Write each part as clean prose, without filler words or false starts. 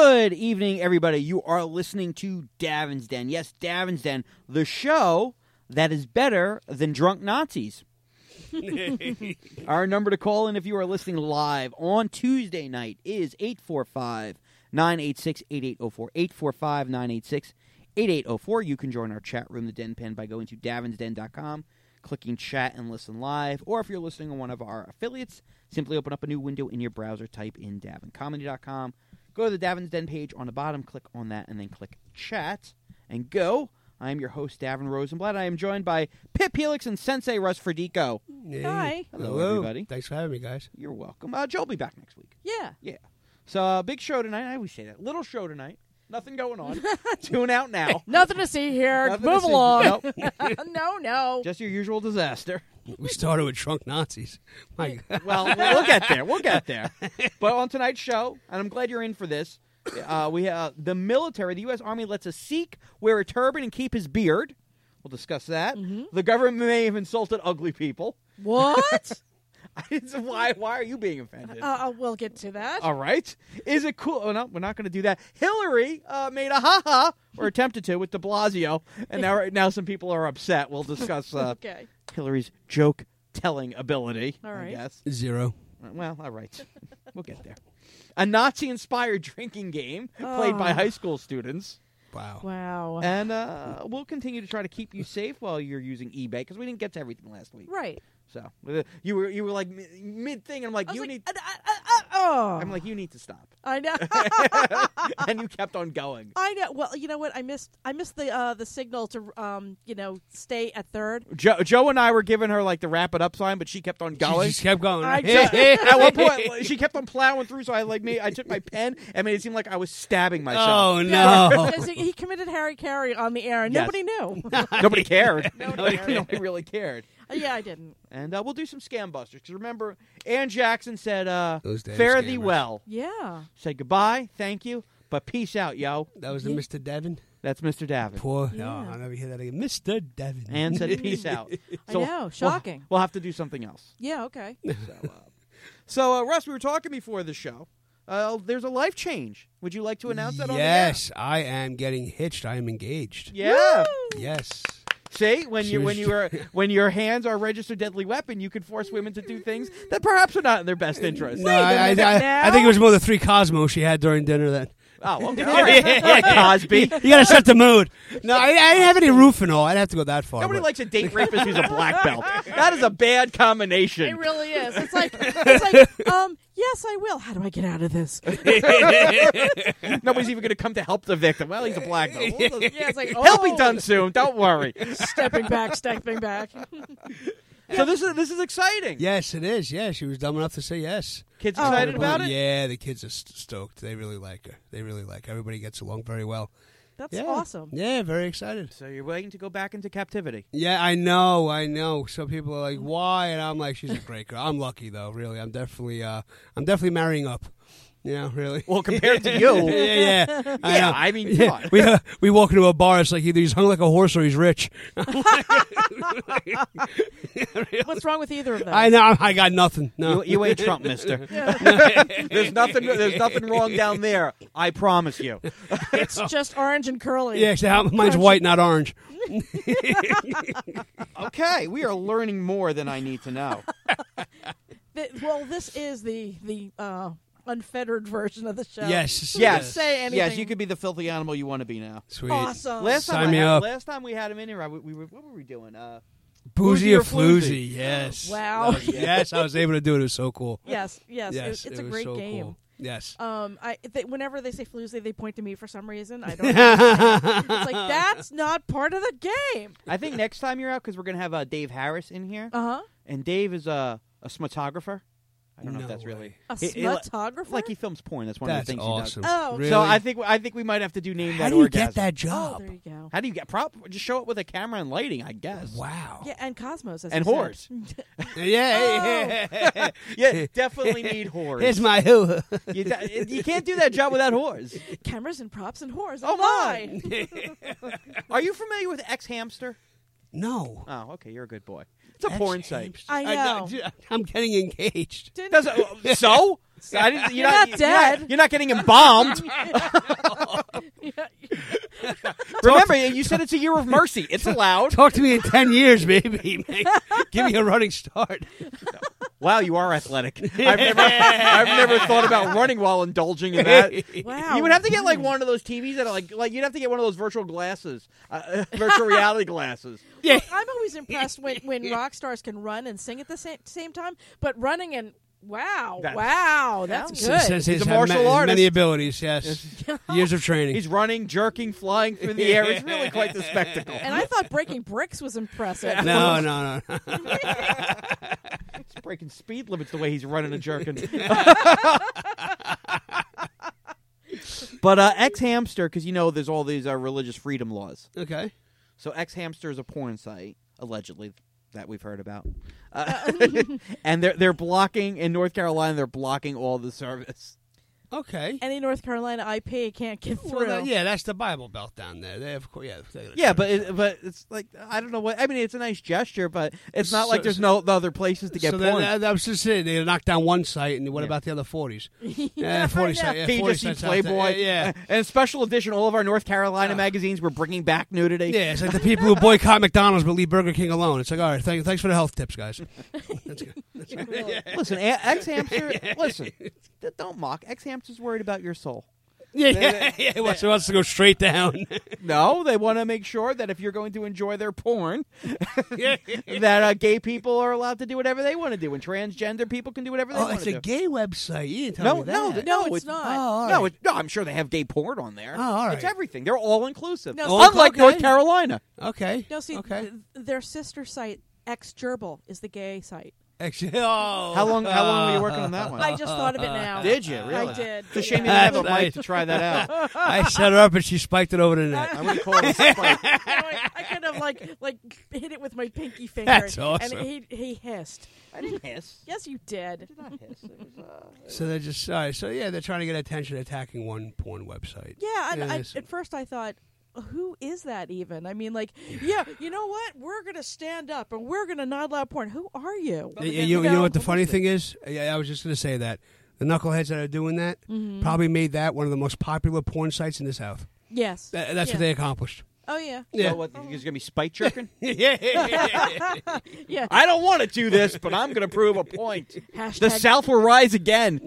Good evening, everybody. You are listening to Davin's Den. Yes, Davin's Den, the show that is better than Drunk Nazis. Our number to call in if you are listening live on Tuesday night is 845-986-8804. 845-986-8804. You can join our chat room, the Den Pen, by going to davinsden.com, clicking chat and listen live. Or if you're listening on one of our affiliates, simply open up a new window in your browser, type in davincomedy.com. Go to the Davin's Den page on the bottom, click on that, and then click chat, and go. I am your host, Davin Rosenblatt. I am joined by Pip Helix and Sensei Russ Ferdico. Hey. Hi. Hello, everybody. Thanks for having me, guys. You're welcome. Joe will be back next week. Yeah. Yeah. So, big show tonight. I always say that. Little show tonight. Nothing going on. Tune out now. Nothing to see here. Nothing to Move see. along. Nope. No. Just your usual disaster. We started with drunk Nazis. My God. Well, we'll get there. We'll get there. But on tonight's show, and I'm glad you're in for this, we have the military, the U.S. Army lets a Sikh wear a turban and keep his beard. We'll discuss that. Mm-hmm. The government may have insulted ugly people. What? Why are you being offended? We'll get to that. All right. Is it cool? Oh, no, we're not going to do that. Hillary made a ha-ha, or attempted to, with de Blasio, and now some people are upset. We'll discuss Okay. Hillary's joke-telling ability, All right. I guess. 0. Well, all right. We'll get there. A Nazi-inspired drinking game played by high school students. Wow. And we'll continue to try to keep you safe while you're using eBay, because we didn't get to everything last week. Right. So you were like mid-thing, and I'm like, you need to stop. I know. And you kept on going. I know. Well, you know what? I missed the signal to stay at third. Joe and I were giving her like the wrap it up sign, but she kept on going. She just kept going. At one point, she kept on plowing through, so I took my pen and made it seem like I was stabbing myself. Oh, no. Because he committed Harry Carey on the air, and Yes. nobody knew. Nobody cared. Nobody really cared. Yeah, I didn't. And we'll do some scam busters, because remember, Ann Jackson said, Those damn fare thee scammers. well. Yeah. Said goodbye, thank you, but peace out, yo. That was the Mr. Devin? That's Mr. Davin. Poor. Yeah. No, I'll never hear that again. Mr. Devin. Ann said peace out. I know. Shocking. We'll have to do something else. Yeah, okay. So, Russ, we were talking before the show. There's a life change. Would you like to announce that on the air? Yes, I am getting hitched. I am engaged. Yeah. Woo! Yes. See, when your hands are a registered deadly weapon, you can force women to do things that perhaps are not in their best interest. No, I think it was more the 3 Cosmos she had during dinner then. Oh, okay. All right. Like Cosby. You got to set the mood. No, I didn't have any roof and all. I'd have to go that far. Nobody likes a date rapist who's a black belt. That is a bad combination. It really is. It's like, yes, I will. How do I get out of this? Nobody's even going to come to help the victim. Well, he's a black belt. Yeah, it's like, He'll be done soon. Don't worry. Stepping back. So this is exciting. Yes, it is. Yeah, she was dumb enough to say yes. Kids excited about it? Yeah, the kids are stoked. They really like her. Everybody gets along very well. That's awesome. Yeah, very excited. So you're waiting to go back into captivity. Yeah, I know. Some people are like, why? And I'm like, she's a great girl. I'm lucky though, really. I'm definitely marrying up. Yeah, really. Well, compared to you. yeah. I mean, come on. We walk into a bar, it's like either he's hung like a horse or he's rich. What's wrong with either of them? I know. I got nothing. No. You ain't Trump, mister. There's nothing wrong down there. I promise you. It's just orange and curly. Yeah, actually, mine's white, not orange. Okay, we are learning more than I need to know. This is the unfettered version of the show. Yes. You can say anything. Yes, you could be the filthy animal you want to be now. Sweet. Awesome. Last Sign me up. time we had him in here, what were we doing? Boozy or Floozy? Floozy, yes. Wow. Yes, I was able to do it. It was so cool. Yes. It's it a was great so game. Cool. Yes. Whenever they say floozy, they point to me for some reason. I don't know. It's like, that's not part of the game. I think next time you're out, because we're going to have Dave Harris in here. Uh-huh. And Dave is a cinematographer. I don't know if that's way. really A cinematographer? like he films porn. That's one of the things awesome. he does. Oh. Really? So I think we might have to name that. How do you orgasm. get that Oh, job? there you go. How do you get? Just show it with a camera and lighting, I guess. Wow. Yeah, and Cosmos, as And you whores. said. Yeah. Yeah, definitely need whores. Here's my who. You can't do that job without whores. Cameras and props and whores. Oh, my! Are you familiar with X Hamster? No. Oh, okay, you're a good boy. It's a porn site. I know. I'm getting engaged. So? chance. I didn't, You're not dead. You're not getting embalmed. Remember, you said it's a year of mercy. It's allowed. Talk to me in 10 years, baby. Give me a running start. Wow, you are athletic. I've never thought about running while indulging in that. Wow. You would have to get like one of those TVs that are like you'd have to get one of those virtual glasses, virtual reality glasses. Yeah. I'm always impressed when rock stars can run and sing at the same time, but running and wow, that's good. Since He's a had martial artist. Many abilities, yes. Years of training. He's running, jerking, flying through the air. It's really quite the spectacle. And I thought breaking bricks was impressive. No. He's breaking speed limits the way he's running and jerking. But X-Hamster, because there's all these religious freedom laws. Okay. So X-Hamster is a porn site, allegedly, that we've heard about. And they're blocking, in North Carolina, they're blocking all the service. Okay. Any North Carolina IP can't get through. Well, that's the Bible Belt down there. They of course, But it's like, I don't know what. I mean, it's a nice gesture, but it's not like there's no other places to get porn. I was just saying, they knocked down one site, and what about the other 40s? Yeah, 40 right sites. now. Can you just see Playboy? Yeah. And special edition, all of our North Carolina magazines were bringing back nudity. Yeah, it's like the people who boycott McDonald's but leave Burger King alone. It's like, all right, thanks for the health tips, guys. That's good. Listen, X-Hamster, listen, don't mock. X-Hamster's worried about your soul. Yeah. He wants to go straight down. No, they want to make sure that if you're going to enjoy their porn, that gay people are allowed to do whatever they want to do, and transgender people can do whatever they want to do. It's a gay website. You didn't tell me that. No, it's not. Oh, No, I'm sure they have gay porn on there. Oh, all right. It's everything. They're all inclusive. No, Unlike okay. North Carolina. Okay. No, see, Okay. their sister site, X-Gerbil, is the gay site. How long were you working on that one? I just thought of it now. Did you? Really? I did. It's a shame you didn't have a That's mic to try that out. I set her up and she spiked it over the net. I'm going to call it a spike. I kind of like hit it with my pinky finger. That's awesome. And he hissed. I didn't hiss. Yes, you did. I did not hiss. It was, So they're just sorry. So yeah, they're trying to get attention attacking one porn website. Yeah, and Yeah, at first I thought, who is that even? I mean, like, yeah, you know what? We're going to stand up and we're going to not allow porn. Who are you? You know what the funny thing is? Yeah, I was just going to say that. The knuckleheads that are doing that probably made that one of the most popular porn sites in the South. Yes. That's what they accomplished. Oh, yeah. Yeah. So what, there's going to be spike jerking? Yeah. I don't want to do this, but I'm going to prove a point. Hashtag, The South will rise again.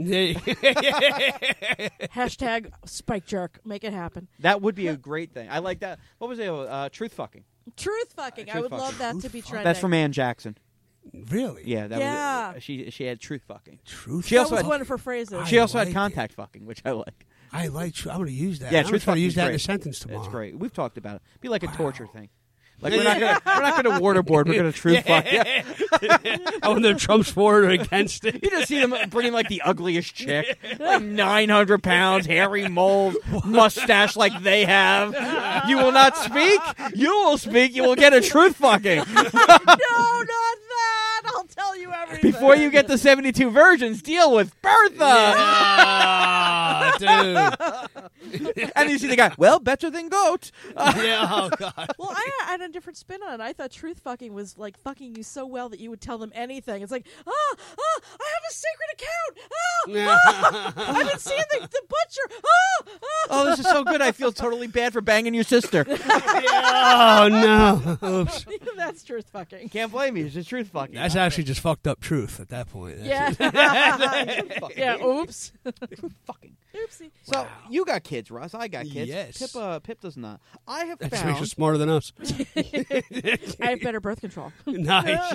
hashtag spike jerk. Make it happen. That would be a great thing. I like that. What was it? Truth fucking. Truth fucking. I would fucking. love that to be trending. That's from Ann Jackson. Really? Yeah. That Yeah. Was, she had truth fucking. Truth. She That also was had, one of her phrases. she also had like contact fucking, which I like. I like. I'm going to use that. Yeah, I'm truth trying to fucking use is that in great. a sentence tomorrow. It's great. We've talked about it. Be like a torture thing. Like we're not gonna waterboard. We're gonna truth fuck. Yeah. I wonder if Trump's for it or against it. You just see them bringing like the ugliest chick, like 900 pounds, hairy moles, mustache like they have. You will not speak. You will speak. You will get a truth fucking. No, not that. I'll tell you everything. Before you get the 72 virgins, deal with Bertha. Yeah, dude. And you see the guy. Well, better than goat. Yeah, oh god. Well, I had a different spin on it. I thought truth fucking was like fucking you so well that you would tell them anything. It's like, I have a secret account. I've been seeing the butcher. Oh, this is so good. I feel totally bad for banging your sister. Oh no. Oops. That's truth fucking. Can't blame you. It's just truth fucking. That's actually just fucked up truth at that point. Yeah. Yeah. Oops. Truth fucking. Oopsie. So you got kids, Russ. I got kids. Yes. Pip does not. I have That just makes you found. smarter than us. I have better birth control. Nice.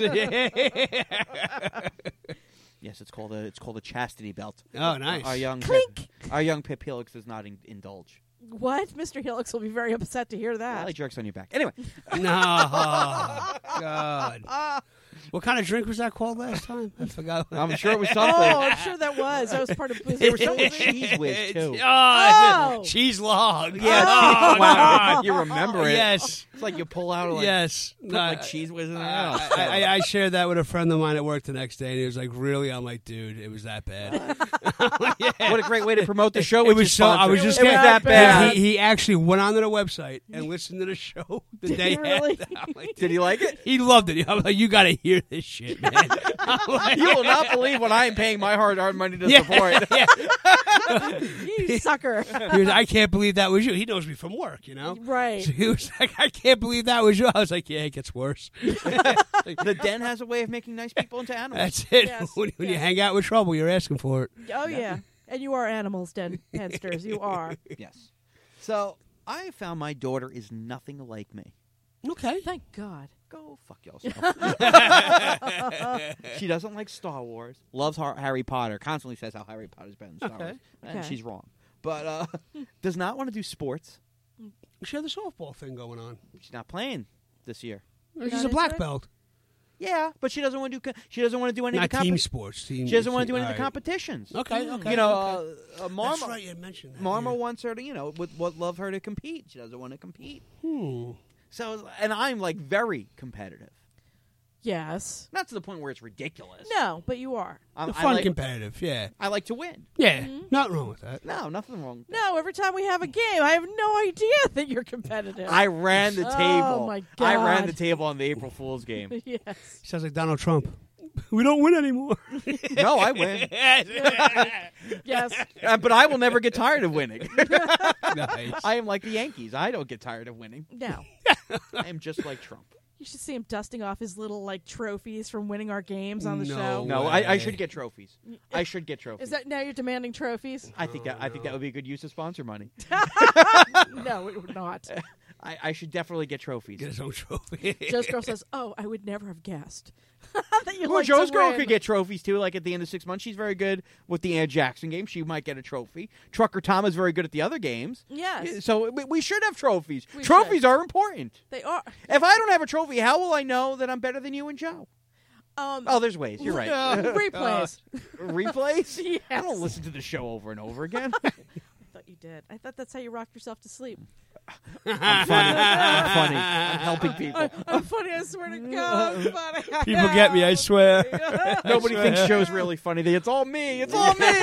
Yes, it's called a chastity belt. Oh, nice. Our young Clink. Our young Pip Helix does not indulge. What? Mr. Helix will be very upset to hear that. Well, he jerks on your back. Anyway, No. God. What kind of drink was that called last time? I forgot. I'm sure it was Oh, something. I'm sure that was. That was part of There was some cheese whiz too. Oh. Cheese log. Yeah, Oh, wow, you remember it? Yes. It's like you pull out like Yes. put like cheese whiz in there. I shared that with a friend of mine at work the next day, and he was like, "Really?" I'm like, "Dude, it was that bad." What a great way to promote the show. It with was your so. I sponsor. was just It was getting- that bad. He actually went onto the website and listened to the show the day he really? after. I'm like, Did he like it? he loved it. I'm like, "You got to hear hear this shit, man. You will not believe what I am paying my hard-earned money to Yeah, support. yeah. You sucker. He was, I can't believe that was you. He knows me from work, you know? Right. So he was like, I can't believe that was you. I was like, yeah, it gets worse. The Den has a way of making nice people into animals. That's it. Yes, when you yes. hang out with trouble, you're asking for it. Oh, yeah. And you are animals, Pensters. You are. Yes. So I found my daughter is nothing like me. Okay. Thank God. Go fuck yourself. She doesn't like Star Wars. Loves Harry Potter. Constantly says how Harry Potter's better than Star Wars. And Okay. she's wrong. But does not want to do sports. She had the softball thing going on. She's not playing this year. She's Not a black into it? belt. Yeah, but she doesn't want to do. She doesn't want to do any Not of the team sports. Team, She doesn't want to do any all of the right. competitions. Okay, okay. You know, okay. That's Marma. right, you mentioned that. Marma yeah. wants her to, would love her to compete. She doesn't want to compete. Hmm. So, and I'm like very competitive. Yes. Not to the point where it's ridiculous. No, but you are. I Fun, like, competitive, yeah. I like to win. Yeah, nothing wrong with that. No, nothing wrong. No, every time we have a game, I have no idea that you're competitive. I ran the Oh, table. my I ran God. the table on the April Fool's game. Yes. Sounds like Donald Trump. We don't win anymore. No, I win. Yes. But I will never get tired of winning. Nice. I am like the Yankees. I don't get tired of winning. No. I am just like Trump. You should see him dusting off his little trophies from winning our games on the No. show. No, way. I should get trophies. I should get trophies. Is that now you're demanding trophies? I think that would be a good use of sponsor money. No, it would not. I should definitely get trophies. Get his own trophy. Joe's girl says, "Oh, I would never have guessed that you Well, like Joe's to girl win." could get trophies too. Like at the end of 6 months, she's very good with the Ann Jackson game. She might get a trophy. Trucker Tom is very good at the other games. Yes, So we should have trophies. We Trophies should. are important. they are. If I don't have a trophy, how will I know that I'm better than you and Joe? Oh, there's ways. You're right. Replays. Replays? Yes. I don't listen to the show over and over again. I thought you did. I thought that's how you rocked yourself to sleep. I'm funny. I'm funny. I'm helping people. I'm funny. I swear to God, I'm funny. People get me, I swear. Nobody thinks Joe's really funny. It's all me. It's all me.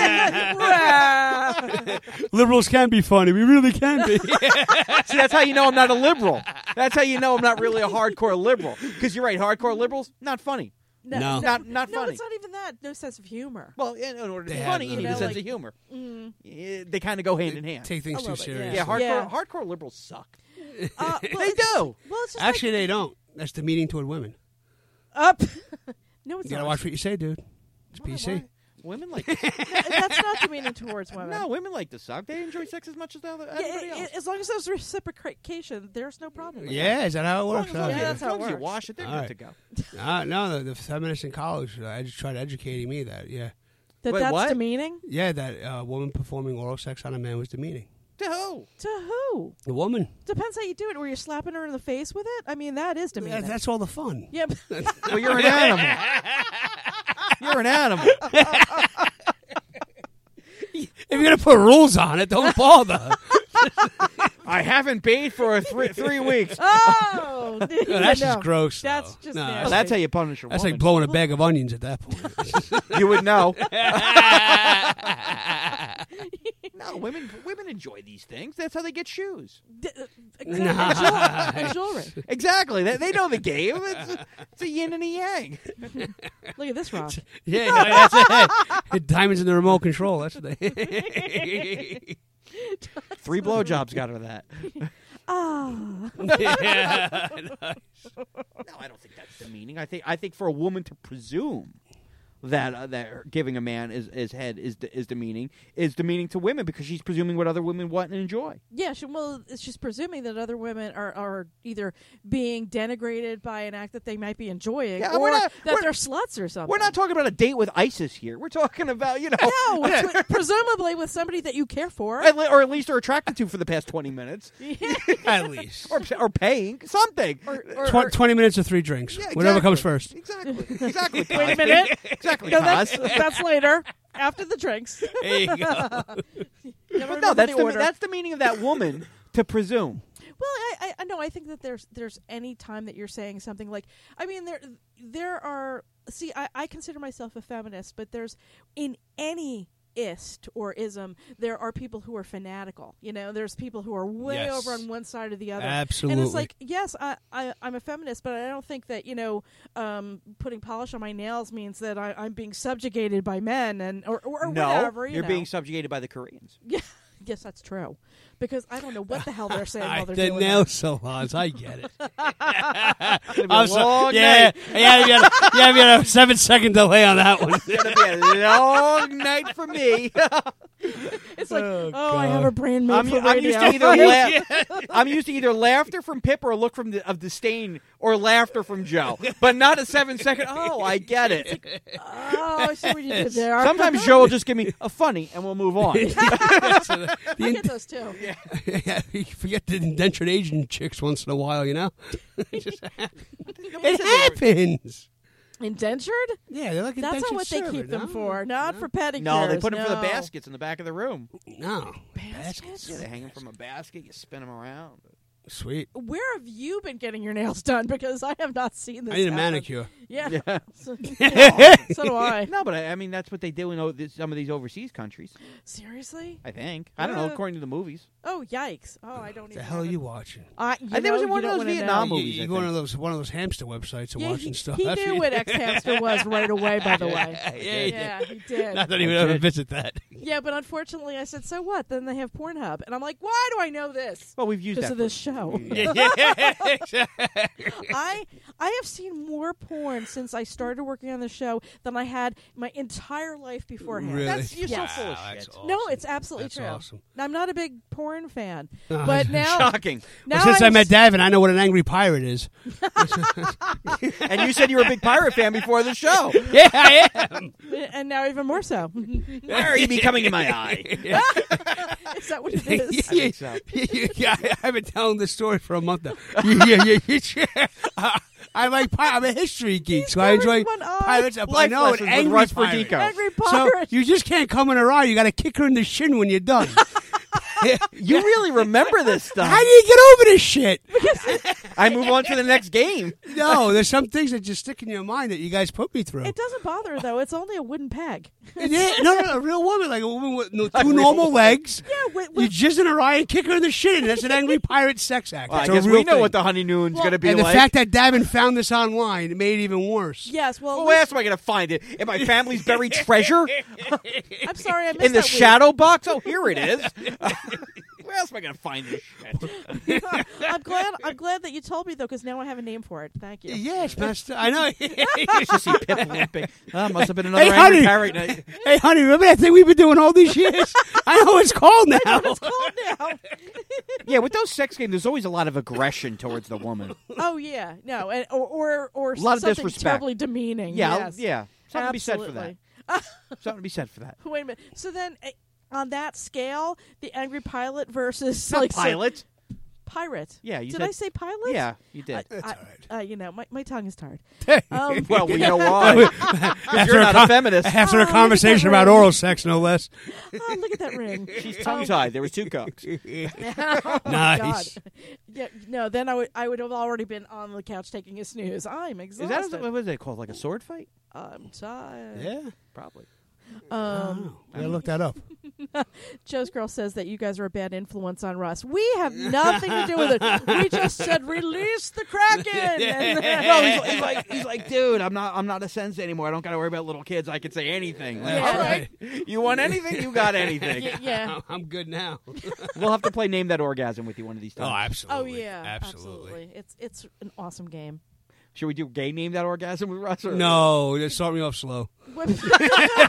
Liberals can be funny. We really can be. See, that's how you know I'm not a liberal. That's how you know I'm not really a hardcore liberal. Because you're right, hardcore liberals, not funny. No. Not No, funny. it's not even that. No sense of humor. Well, in order to They be have funny, you the- need You a know, sense like- of humor. Mm. Yeah, they kind of go hand in hand. Take things A too little bit, serious. Yeah, Yeah. hardcore liberals suck. Well, They do. Well, it's just Actually, they don't. That's demeaning toward women. up. No, it's You gotta not. watch what you say, dude. It's Why- PC. why? Women like to That's not demeaning towards women. No, women like to suck. They enjoy sex as much as everybody else. As long as there's reciprocation, there's no problem. With Yeah, is that how it As long works? as, Yeah, you- that's as how long it as you works. wash it, they're All good right. to go. No, the feminists in college, I just tried educating me that, yeah. that. Wait, That's what? demeaning Yeah, that a woman performing oral sex on a man was demeaning. To who? to who? The woman. Depends how you do it. Where you're slapping her in the face with it. I mean, that is demeaning. That's all the fun. Yep. Well, you're an animal. You're an animal. If you're gonna put rules on it, don't bother. I haven't bathed for 3 weeks. Oh, No, that's just no. gross. That's though. just no, nasty. That's how you punish a That's woman. like blowing a bag of onions at that point. You would know. No, women enjoy these things. That's how they get shoes. And jewelry. Exactly. They know the game. It's a yin and a yang. Look at this rock. Yeah, no, that's it. Diamonds in the remote control. That's what they. 3 blowjobs got her that. Ah. Yeah. No, I don't think that's demeaning. I think for a woman to presume that giving a man his head is demeaning to women because she's presuming what other women want and enjoy. Yeah, she's presuming that other women are either being denigrated by an act that they might be enjoying, Yeah, or we're not- that we're- they're sluts or something. We're not talking about a date with ISIS here. We're talking about No, it's presumably with somebody that you care for. or at least are attracted to for the past 20 minutes, At least. or paying something. Or 20 minutes or 3 drinks. Yeah, Whatever exactly. comes first. Exactly. Wait a Cos. minute. Exactly. No, Cos. that's later after the drinks. There you go. You gotta But remember no, the order. that's the meaning of that woman to presume. Well, I know. I think that there's any time that you're saying something like, I mean, there are. See, I consider myself a feminist, but there's in any ist or ism, there are people who are fanatical. There's people who are way Yes. over on one side or the other. Absolutely. And it's like, yes, I'm a feminist, but I don't think that putting polish on my nails means that I'm being subjugated by men or No, whatever. you're being subjugated by the Koreans. Yeah. Yes, that's true. Because I don't know what the hell they're saying while they're the doing nail that. salons, I get it. It's gonna be I'm a so- long yeah, night. yeah, you got a 7-second delay on that one. It's gonna be a long night for me. It's like, Oh, I have God. a brain made I'm for used radio. to either I'm used to either laughter from Pip or a look of disdain or laughter from Joe, but not a 7-second. Oh, I get it. Oh, I see what you did there. Sometimes Joe will just give me a funny, and we'll move on. I get those too. Yeah, you forget the indentured Asian chicks once in a while, It just happens. It happens. Indentured? Yeah, they're like That's indentured not what they servant, keep them no? for. Not for pedicures. No, they put them for the no. baskets in the back of the room. No. Baskets? Yeah, they hang them from a basket. You spin them around. Sweet. Where have you been getting your nails done? Because I have not seen this. I need a happen. manicure. Yeah. Yeah. So do I. No, but I mean that's what they do in some of these overseas countries. Seriously? I think. I don't know. According to the movies, Oh, yikes. Oh, I don't What even the hell are have it. you watching? I think it was in one of those Vietnam You, movies. you I go on think. one of those hamster websites and Yeah, watching he, stuff. he That's knew what X-Hamster was right away, by the way. Yeah, he did. Not that he would ever visit that. Yeah, but unfortunately, I said, so what? Then they have Pornhub. And I'm like, why do I know this? Well, we've used Because that of this show. Yeah. I have seen more porn since I started working on the show than I had my entire life beforehand. Really? That's you're Yeah. so full of Wow, shit. that's awesome. No, it's absolutely That's true. awesome. I'm not a big porn fan, Oh, but now, Shocking. now Since I I'm met Davin, I know what an angry pirate is. And you said you were a big pirate fan before the show. Yeah, I am. and now even more so. Why are you becoming in my eye? Is that what it is? I think so. Yeah, I've been telling this story for a month now. I'm a history geek, so I enjoy one eye. pirates. I Life know an lessons with angry Russ pirate. Verdico. Angry So pirate. you just can't come in her eye. You got to kick her in the shin when you're done. You really remember this stuff. How do you get over this shit? I move on to the next game. No, there's some things that just stick in your mind that you guys put me through. It doesn't bother her, though. It's only a wooden peg. Yeah, no, a real woman, like a woman with two normal legs. Yeah, You jizz in her eye and kick her in the shin. That's an angry pirate sex act. Well, I It's a guess real we know thing. what the honeymoon's Well, going to be And the like. fact that Davin found this online, it made it even worse. Yes, well, Well, where else am I going to find it? In my family's buried treasure? I'm sorry, I missed In the that week. shadow box? Oh, here it is. Where else am I going to find this shit? I'm glad that you told me though, because now I have a name for it. Thank you. Yes, master. I know. Just see Pip limping. Oh, must have been another Hey, angry honey. parrot night. Hey, honey, remember that thing we've been doing all these years? I know what it's called now. It's cold now. Yeah, with those sex games, there's always a lot of aggression towards the woman. Oh yeah, no, and, or A lot of something disrespect. terribly demeaning. Yeah, yes. yeah. Something to be said for Absolutely. that. Something to be said for that. Wait a minute. So then, on that scale, the angry pilot versus Not like pilot. pirate. Yeah, you did said- I say pilot? Yeah, you did. That's all right. You know, my tongue is tired. Well, we know why. 'Cause you're not a feminist. After Oh, a look at conversation that about ring. oral sex, no less. Oh, look at that ring. She's tongue-tied. There was two cocks. Oh, Nice. God. Yeah, no, then I would have already been on the couch taking a snooze. I'm Is exhausted. that what was it called? Like a sword fight? I'm tired. Yeah. Probably. Um, I gotta look that up. Joe's girl says that you guys are a bad influence on Russ. We have nothing to do with it. We just said release the Kraken. And No, he's like, dude, I'm not a sensei anymore. I don't got to worry about little kids. I can say anything. Like, Yeah. all right, you want anything? You got anything. yeah. I'm good now. We'll have to play Name That Orgasm with you one of these Oh, times. Oh absolutely. yeah. Absolutely. It's an awesome game. Should we do gay Name That Orgasm with Russ? Or? No, just start me off slow. That's what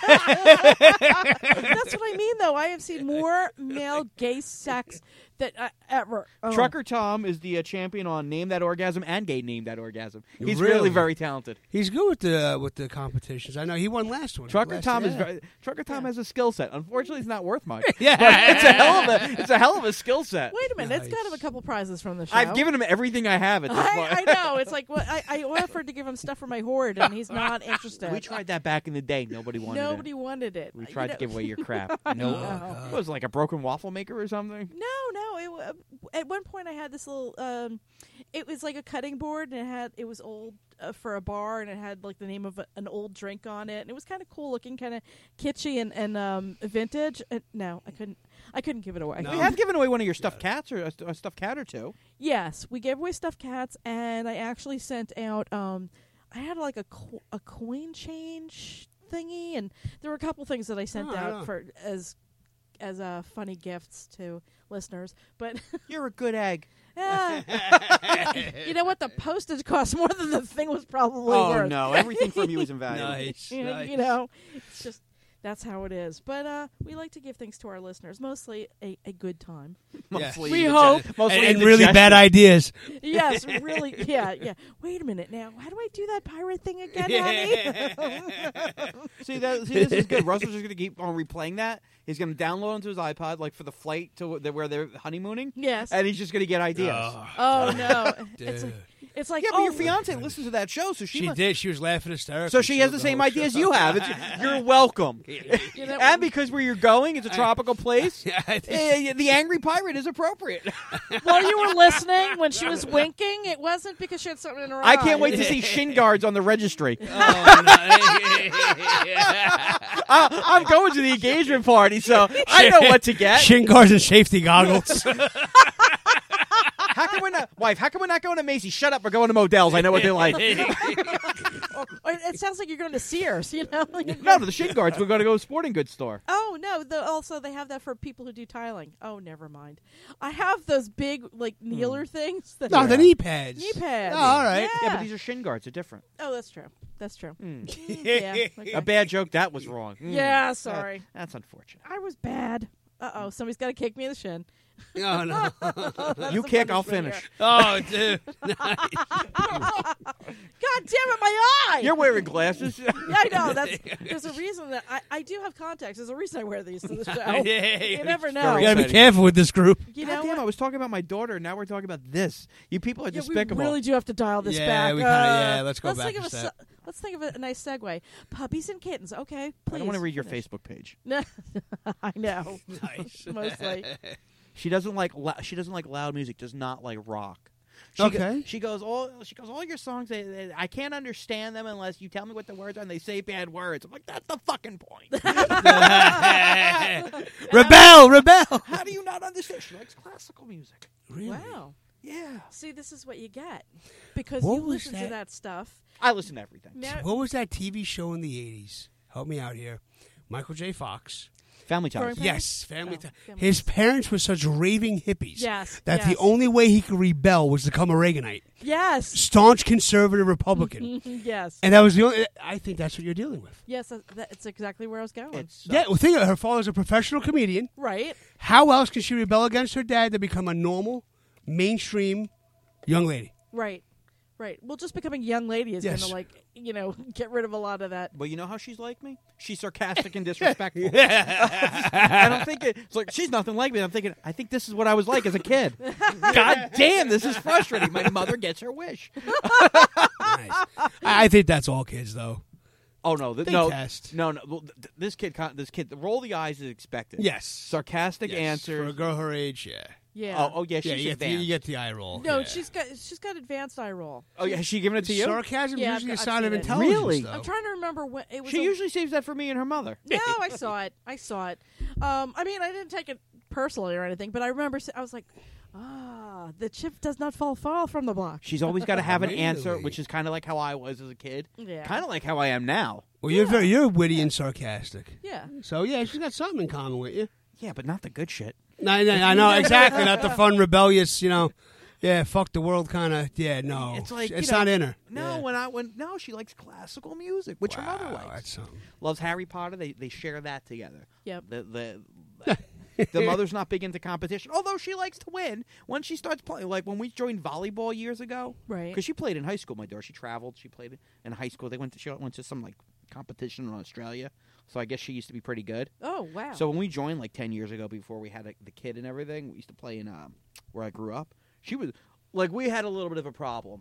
I mean, though. I have seen more male gay sex that ever. Oh. Trucker Tom is the champion on Name That Orgasm and Gay Name That Orgasm. He's Really? really very talented. He's good with the competitions. I know he won last one. Trucker Last- Tom yeah. is very, Trucker Tom has a skill set. Unfortunately, it's not worth much. Yeah. But it's a hell of a skill set. Wait a minute. It's Nice. got him a couple prizes from the show. I've given him everything I have at this point. I know. It's like I offered to give him stuff for my hoard, and he's not interested. We tried that back in the day. Nobody wanted Nobody it. wanted it. We You tried know- to give away your crap. I No. know. What was it, like a broken waffle maker or something? no. At one point, I had this little. It was like a cutting board, and it was old for a bar, and it had like the name of an old drink on it, and it was kind of cool looking, kind of kitschy and vintage. No, I couldn't give it away. No. We have given away one of your stuffed cats or a stuffed cat or two. Yes, we gave away stuffed cats, and I actually sent out. I had like a coin change thingy, and there were a couple things that I sent out for as funny gifts to listeners. But You're a good egg. you know what? The postage cost more than the thing was probably Oh worth. no, everything from you is invaluable. Nice. You know, it's just that's how it is. But we like to give things to our listeners, mostly a good time. Mostly We hope. Mostly And really bad ideas. Yes, really. Yeah. Wait a minute now. How do I do that pirate thing again, honey? See, this is good. Russell's just going to keep on replaying that. He's going to download onto his iPod, like for the flight to where they're honeymooning. Yes. And he's just going to get ideas. Oh no. Dude. It's like Yeah, but oh, your fiance listens to that show, so She must- did. She was laughing hysterically. So she has the same ideas you have. You're welcome. you know, And because where you're going, it's a tropical place. Yeah, I think- The angry pirate is appropriate. while you were listening when she was winking, it wasn't because she had something in her I eye. can't wait to see shin guards on the registry. I'm going to the engagement party, so I know what to get. Shin guards and safety goggles. How come we're not, wife? How come we're not going to Macy's? Shut up! We're going to Modell's. I know what they're like. Or it sounds like you're going to Sears, you know? No, to the shin guards. We're going to go to a sporting goods store. Oh, no. Also, they have that for people who do tiling. Oh, never mind. I have those big, like, kneeler things. That No, the knee pads. knee pads. Oh, all right. Yeah. Yeah, but these are shin guards. They're different. Oh, that's true. That's true. Mm. Yeah. Okay. A bad joke. That was wrong. Mm. Yeah, sorry. That's unfortunate. I was bad. Uh-oh. Somebody's got to kick me in the shin. Oh, no. That's You the kick, I'll punishment finish. Oh, dude. God damn it, my eye! You're wearing glasses. Yeah, I know. There's a reason that I do have contacts. There's a reason I wear these to the show. You never know. You gotta be careful with this group. You God know damn, what? I was talking about my daughter, and now we're talking about this. You people are Yeah, we despicable. really do have to dial this Yeah, back. we kinda- let's go let's back think a of step. let's think of a nice segue. Puppies and kittens. Okay, please. I don't want to read your finish. Facebook page. I know. Nice. Mostly. She doesn't like loud music. Does not like rock. Okay. She goes all your songs. I can't understand them unless you tell me what the words are and they say bad words. I'm like, that's the fucking point. Rebel. How do you not understand? She likes classical music. Really? Wow. Yeah. See, this is what you get because What you was listen to that stuff. I listen to everything. Now, What was that TV show in the 80s? Help me out here. Michael J. Fox. Family Ties. Family- Yes, Family Oh, Ties. Family His parents were such raving hippies yes. that yes. the only way he could rebel was to become a Reaganite. Yes. Staunch conservative Republican. Yes. And that was the only... I think that's what you're dealing with. Yes. That's exactly where I was going. Yeah, well, think of it. Her father's a professional comedian. Right. How else can she rebel against her dad to become a normal, mainstream young lady? Right. Right. Well, just becoming a young lady is Yes. going to, get rid of a lot of that. But you know how she's like me? She's sarcastic and disrespectful. And I'm thinking, it's like, she's nothing like me. I'm thinking, I think this is what I was like as a kid. God damn, this is frustrating. My mother gets her wish. Nice. I think that's all kids, though. Oh no, They no, test. no. Well, this kid, the roll the eyes is expected. Yes. Sarcastic Yes. answers. For a girl her age, yeah. Yeah. Oh yeah, she's Yeah, advanced. you get the eye roll. No, yeah. she's got advanced eye roll. Oh yeah, has she given it to you? Sarcasm Yeah, is usually a I've sign of seen it. intelligence, Really? though. I'm trying to remember when it was. She usually saves that for me and her mother. No, I saw it. I mean, I didn't take it personally or anything, but I remember I was like, the chip does not fall far from the block. She's always got to have an Really? answer, which is kind of like how I was as a kid. Yeah. Kind of like how I am now. Well, you're witty and sarcastic. Yeah. So, yeah, she's got something in common with you. Yeah, but not the good shit. No, I know, exactly. Not the fun, rebellious, yeah, fuck the world kind of, yeah, no. It's like, it's you know, not in her. No, Yeah. no, she likes classical music, which her mother Wow, likes. that's something. Loves Harry Potter. They share that together. Yep. The mother's not big into competition, although she likes to win. When she starts playing, like when we joined volleyball years ago, Right. Because she played in high school. My daughter, she traveled. She played in high school. She went to some like competition in Australia. So I guess she used to be pretty good. Oh, wow. So when we joined like 10 years ago, before we had the kid and everything, we used to play in where I grew up. She was like, we had a little bit of a problem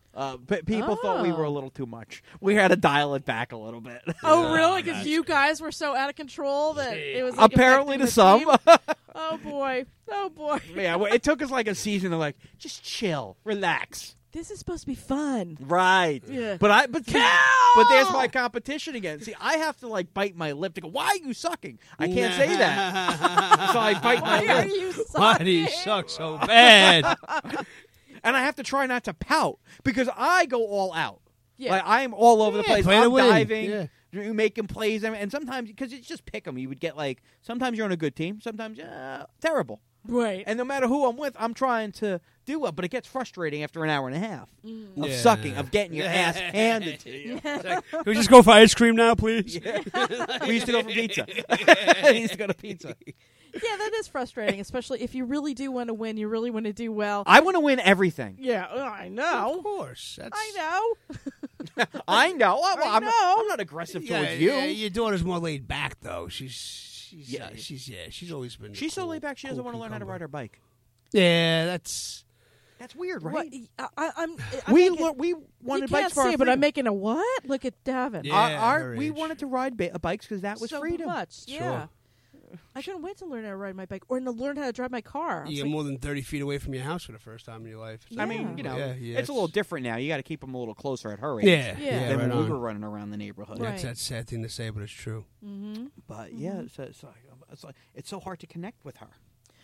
People thought we were a little too much. We had to dial it back a little bit. Oh, really? Because you guys were so out of control that it was like Apparently to affecting the some. team? Oh boy. Yeah, well, it took us like a season to just chill, relax. This is supposed to be fun. Right. Yeah. But there's my competition again. See, I have to bite my lip to go, why are you sucking? I can't say that. So I bite my Why are lip. you sucking? Why do you suck so bad? And I have to try not to pout because I go all out. Yeah. I'm all over the place. play to I'm win. diving, making plays, and sometimes because it's just pick 'em. You would get sometimes you're on a good team, sometimes terrible. Right. And no matter who I'm with, I'm trying to do well, but it gets frustrating after an hour and a half of Yeah. sucking, of getting your ass handed to you. Can we just go for ice cream now, please? We used to go for pizza. We used to go to pizza. Yeah, that is frustrating, especially if you really do want to win. You really want to do well. I want to win everything. Yeah, I know. Of course. I know. I know. Well, I know. I'm not aggressive towards you. Yeah, your daughter's more laid back though. She's always been. She's so laid back she doesn't want to learn how to ride her bike. Yeah, that's weird, right? What? I'm We making, wanted you bikes can't for our see it, but I'm freedom. making a what? Look at Davin. Yeah. We age. wanted to ride bikes because that was so freedom. much. Yeah. Sure. I couldn't wait to learn how to ride my bike or to learn how to drive my car. I was You get like, more than 30 feet away from your house for the first time in your life. Yeah. I mean, Yeah, it's a little different now. You got to keep them a little closer at her age. Yeah, Yeah. Than right when we on. were running around the neighborhood. Right. That's that sad thing to say, but it's true. But yeah, it's so hard to connect with her.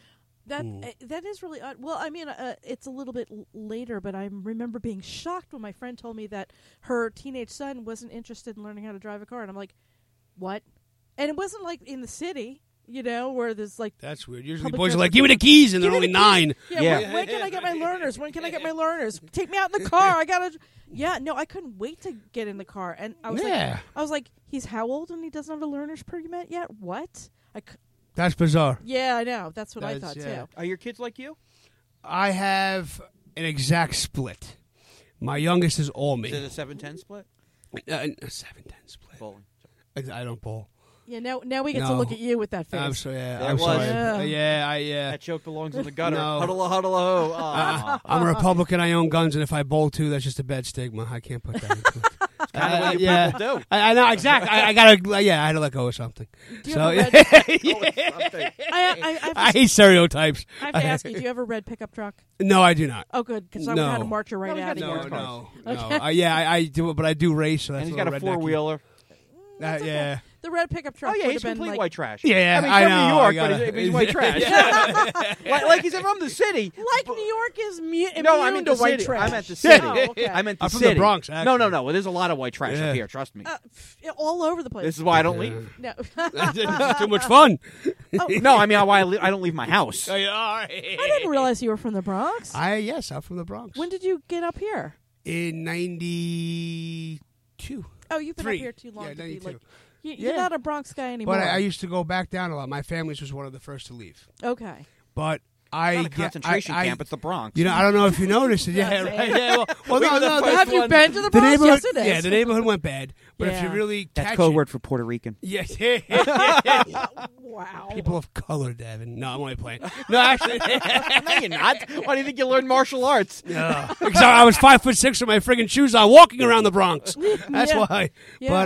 That is really odd. Well, I mean, it's a little bit later, but I remember being shocked when my friend told me that her teenage son wasn't interested in learning how to drive a car, and I'm like, what? And it wasn't like in the city, where there's That's weird. Usually Public boys are like, give me the keys, and they're Give me only the 9. Yeah, Yeah. when can I get my learners? When can I get my learners? Take me out in the car. I gotta. Yeah, no, I couldn't wait to get in the car, and I was like, he's how old and he doesn't have a learner's permit yet? What? That's bizarre. Yeah, I know. That's what I That's- thought yeah. too. Are your kids like you? I have an exact split. My youngest is all me. Is it a 7-10 split? A 7-10 split. Bowling. I don't bowl. Yeah, now we get to No. look at you with that face. I'm sorry. Yeah, There I'm it was. sorry. Yeah. Yeah. That joke belongs in the gutter. No. Huddle, huddle, ho. Aw. I'm a Republican. I own guns, and if I bowl too, that's just a bad stigma. I can't put that into it. Kind of what you yeah. people do. I know exactly. I gotta. Yeah, I had to let go of something. Do you So have a red, Something. I I hate stereotypes. have to ask you, do you have a red pickup truck? No, I do not. Oh, good, because I No. would have to march you right No, we out got of no- here. No. I do, but I do race. So that's And he's got a rednecky. 4-wheeler. That's okay. Yeah. The red pickup truck Oh, yeah, would he's have been complete like, white trash. Yeah, I mean, I from know, New York, I gotta- but he's white trash. like he's from the city. like New York is immune No, I meant to the white city. trash. I meant the city. Oh, okay. I meant the I'm from city. the Bronx, No, actually. no. There's a lot of white trash Yeah. up here. Trust me. All over the place. This is why I don't Yeah. leave. No. It's too much fun. No, I mean why I don't leave my house. I didn't realize you were from the Bronx. Yes, I'm from the Bronx. When did you get up here? In 92. Oh, you've been Three. up here too long Yeah, to be 92. like. You're Yeah. not a Bronx guy anymore. But I used to go back down a lot. My family was one of the first to leave. Okay. But It's not a concentration camp. It's the Bronx. You know, I don't know if you noticed it. Yeah, right. Yeah, well We no, were the no. first Have you one. been to the The Bronx? neighborhood, Yes, it is. yeah, the neighborhood went bad. But if you Yeah. really That's catch code it, word for Puerto Rican. yes, Wow. people of color, Devin. No, I'm only playing. No, actually, No, you're not. Why do you think you learned martial arts? because I was 5'6" with my friggin' shoes on, walking around the Bronx. That's Yeah. why. Yeah. But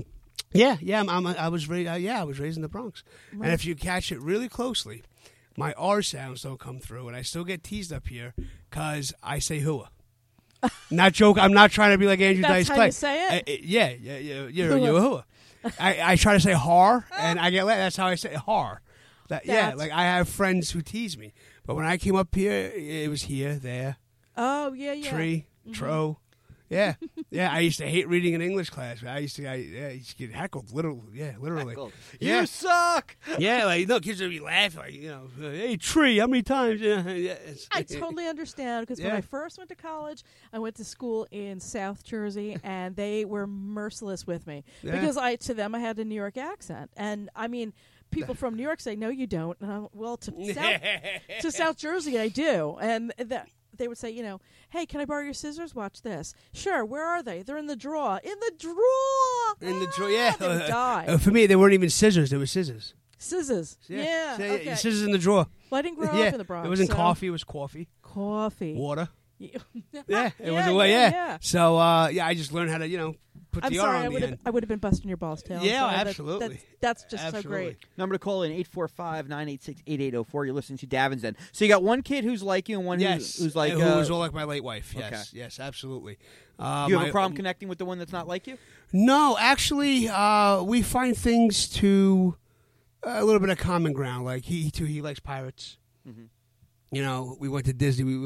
I was raised. I was raised in the Bronx. And if you catch it really closely, my R sounds don't come through, and I still get teased up here because I say hua. Not joke. I'm not trying to be like Andrew That's Dice how Clay. you say it? Yeah. You're a hua. I try to say har, and I get that's how I say har. That's- Like I have friends who tease me, but when I came up here, it was here, there, Oh, yeah. tree, tro. Yeah. I used to hate reading in English class. I used to get heckled, literally. You suck. Yeah, like no kids would be laughing, like hey tree, how many times? I totally understand because when Yeah. I first went to college, I went to school in South Jersey, and they were merciless with me Yeah. because to them I had a New York accent, and I mean, people from New York say no, you don't. And I'm, well, to South Jersey, I do, and they would say, hey, can I borrow your scissors? Watch this. Sure. Where are they? They're in the drawer. In the drawer. In the drawer, yeah. They would die. For me, they weren't even scissors; they were scissors. Scissors. Yeah. Okay. Scissors in the drawer. Well, I didn't grow Yeah, up in the Bronx. it wasn't so- coffee; it was coffee, Coffee. water. Yeah, it was a way. Yeah. So I just learned how to put I'm the sorry, R on the end. I would have been busting your balls tail. Yeah, Sorry, absolutely. That's just Absolutely. so great. Number to call in 845-986-8804. You're listening to Davin's Den. So you got one kid who's like you and one who's like who's all like my late wife. Okay. Yes, absolutely. you have a problem connecting with the one that's not like you? No, actually, we find things to a little bit of common ground. Like he likes pirates. Mm-hmm. We went to Disney.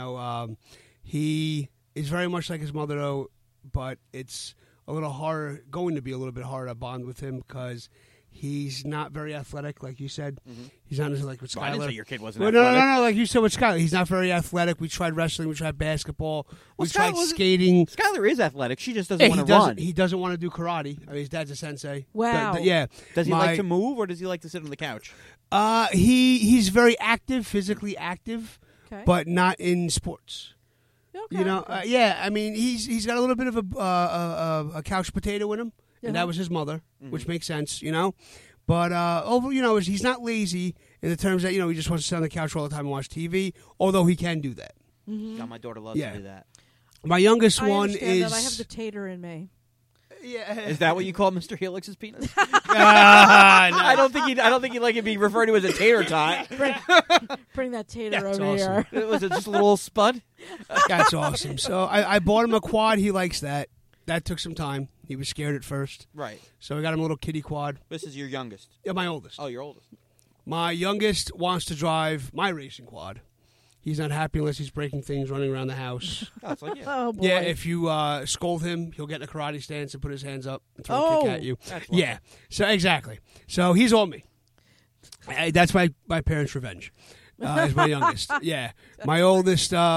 He is very much like his mother, though, but it's a little harder, going to be a little bit harder to bond with him because he's not very athletic, like you said. Mm-hmm. He's not as like with Skylar. I didn't say your kid wasn't Well, athletic. no, like you said with Skylar. He's not very athletic. We tried wrestling. We tried basketball. We tried Skylar skating. Skylar is athletic. She just doesn't Yeah, want to run. He doesn't want to do karate. I mean, his dad's a sensei. Wow. Yeah. Does he like to move or does he like to sit on the couch? He's very active, physically active, Okay. but not in sports. Okay. Yeah. I mean, he's got a little bit of a couch potato in him, and that was his mother, which makes sense, But he's not lazy in the terms that he just wants to sit on the couch all the time and watch TV. Although he can do that. God, my daughter loves to do that. My youngest I one understand is. that. I have the tater in me. Yeah. Is that what you call Mr. Helix's penis? No. I don't think he'd like it being referred to as a tater tot. Bring that tater That's over awesome. here. Was it just a little spud? That's awesome. So I bought him a quad. He likes that. That took some time. He was scared at first. Right. So I got him a little kiddie quad. This is your youngest. Yeah, my oldest. Oh, your oldest. My youngest wants to drive my racing quad. He's not happy unless he's breaking things, running around the house. Oh, it's like you. Oh boy. Yeah, if you scold him, he'll get in a karate stance and put his hands up and throw a kick at you. That's lovely. Yeah, so exactly. So he's all me. That's my parents' revenge. Is my youngest. Yeah, my oldest. Just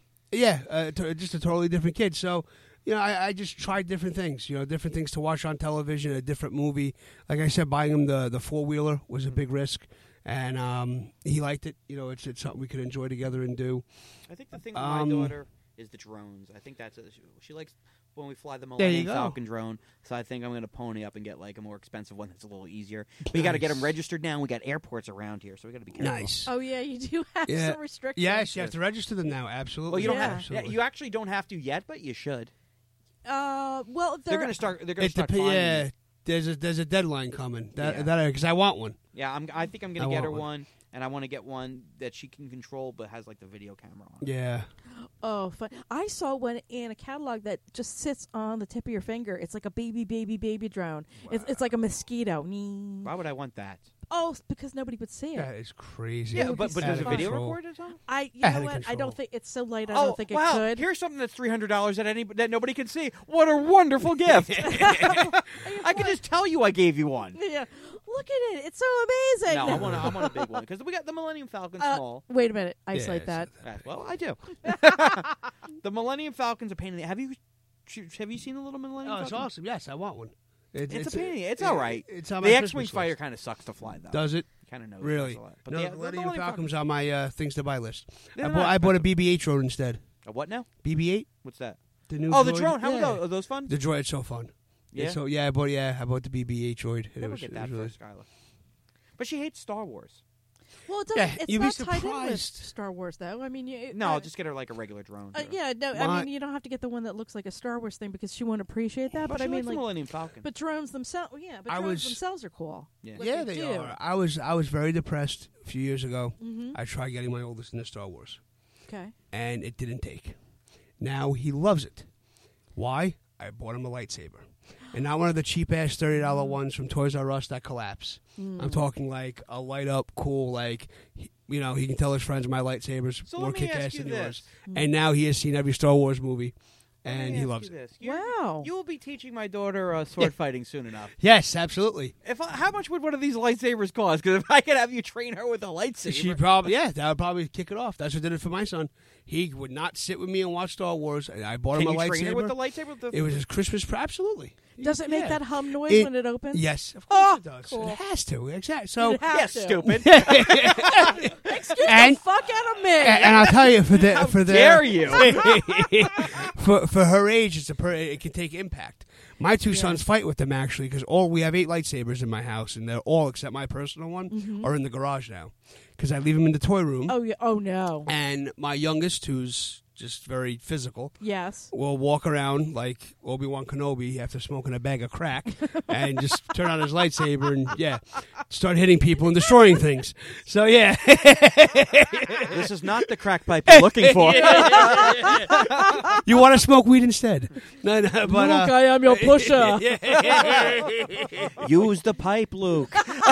a totally different kid. So I just tried different things. Different things to watch on television. A different movie. Like I said, buying him the 4-wheeler was a big risk. And he liked it. It's something we could enjoy together and do. I think the thing with my daughter is the drones. I think that's she likes when we fly the There you Millennium go. Falcon drone. So I think I'm going to pony up and get like a more expensive one that's a little easier. But you got to get them registered now. We got airports around here, so we got to be careful. Nice. Oh yeah, you do have some restrictions. Yes, you have to register them now. Absolutely. Well, you don't Yeah. have. Absolutely. You actually don't have to yet, but you should. Well, They're going to start. They're going to start. Yeah. There's a deadline coming. Because I want one. Yeah, I think I'm going I to get want her one. one, and I want to get one that she can control, but has like the video camera on. Yeah. Oh, fun. I saw one in a catalog that just sits on the tip of your finger. It's like a baby drone. Wow. It's like a mosquito. Why would I want that? Oh, because nobody would see it. That is crazy. Yeah, would but be does so a video fun. record it? Tom? You Out know of what? I control. don't think it's so light. I Oh, don't think wow. it could. Here's something that's $300 that nobody can see. What a wonderful gift! I can just tell you I gave you one. Yeah. Look at it. It's so amazing. No, I want a big one because we got the Millennium Falcon small. Wait a minute. Isolate Yeah, that. Well, I do. The Millennium Falcon's a pain in the. Have you seen the little Millennium Oh, it's Falcon? awesome. Yes, I want one. It's a pain. in the- It's all right. It's on my The Christmas X-wing list. fighter kind of sucks to fly though. Does it? Kind of knows Really? a lot. But No, the the Millennium Millennium Falcon's on my things to buy list. They're I not bought a expensive. BB-8 drone instead. A what now? BB-8? What's that? The new Oh, the droid? drone. How Yeah. are those fun? The droid, it's so fun. Yeah? So I bought the BB-8 droid. And Never it get was that really... for Skylar. But she hates Star Wars. Well, it doesn't. Yeah, it's you'd be not tied in with surprised. Star Wars, though. I mean, No, just get her like a regular drone. yeah, no. I My- mean, you don't have to get the one that looks like a Star Wars thing because she won't appreciate that. But But I she mean, likes the like, Millennium Falcon. but drones themselves, I drones was- themselves are cool. Yeah. Like Yeah, they they do. are. I was very depressed a few years ago. Mm-hmm. I tried getting my oldest into Star Wars, Okay. and it didn't take. Now he loves it. Why? I bought him a lightsaber. And not one of the cheap-ass $30 ones from Toys R Us that collapse. I'm talking like a light-up, cool, like, he can tell his friends my lightsaber's So more let me ask kick-ass you than this. yours. And now he has seen every Star Wars movie, Let me and he ask loves you it. this. You're- Wow. You will be teaching my daughter sword fighting soon enough. Yes, absolutely. How much would one of these lightsabers cost? Because if I could have you train her with a lightsaber, That would probably kick it off. That's what did it for my son. He would not sit with me and watch Star Wars. And I bought can him you a lightsaber. train her with the lightsaber? It was his Christmas present. Absolutely. Does it make Yeah. that hum noise It- when it opens? Yes, of course Oh, it does. cool. It has to. Exactly. So, It has yes, to. stupid. Excuse And- the fuck out of me. and I'll tell you for the How for the dare you? for her age, it can take impact. My two sons fight with them actually because we have 8 lightsabers in my house, and they're all except my personal one are in the garage now because I leave them in the toy room. Oh yeah. Oh no. And my youngest, who's just very physical. Yes. We'll walk around like Obi-Wan Kenobi after smoking a bag of crack and just turn on his lightsaber and, start hitting people and destroying things. So, yeah. This is not the crack pipe you're looking for. You want to smoke weed instead? No, but, Luke, I am your pusher. Use the pipe, Luke.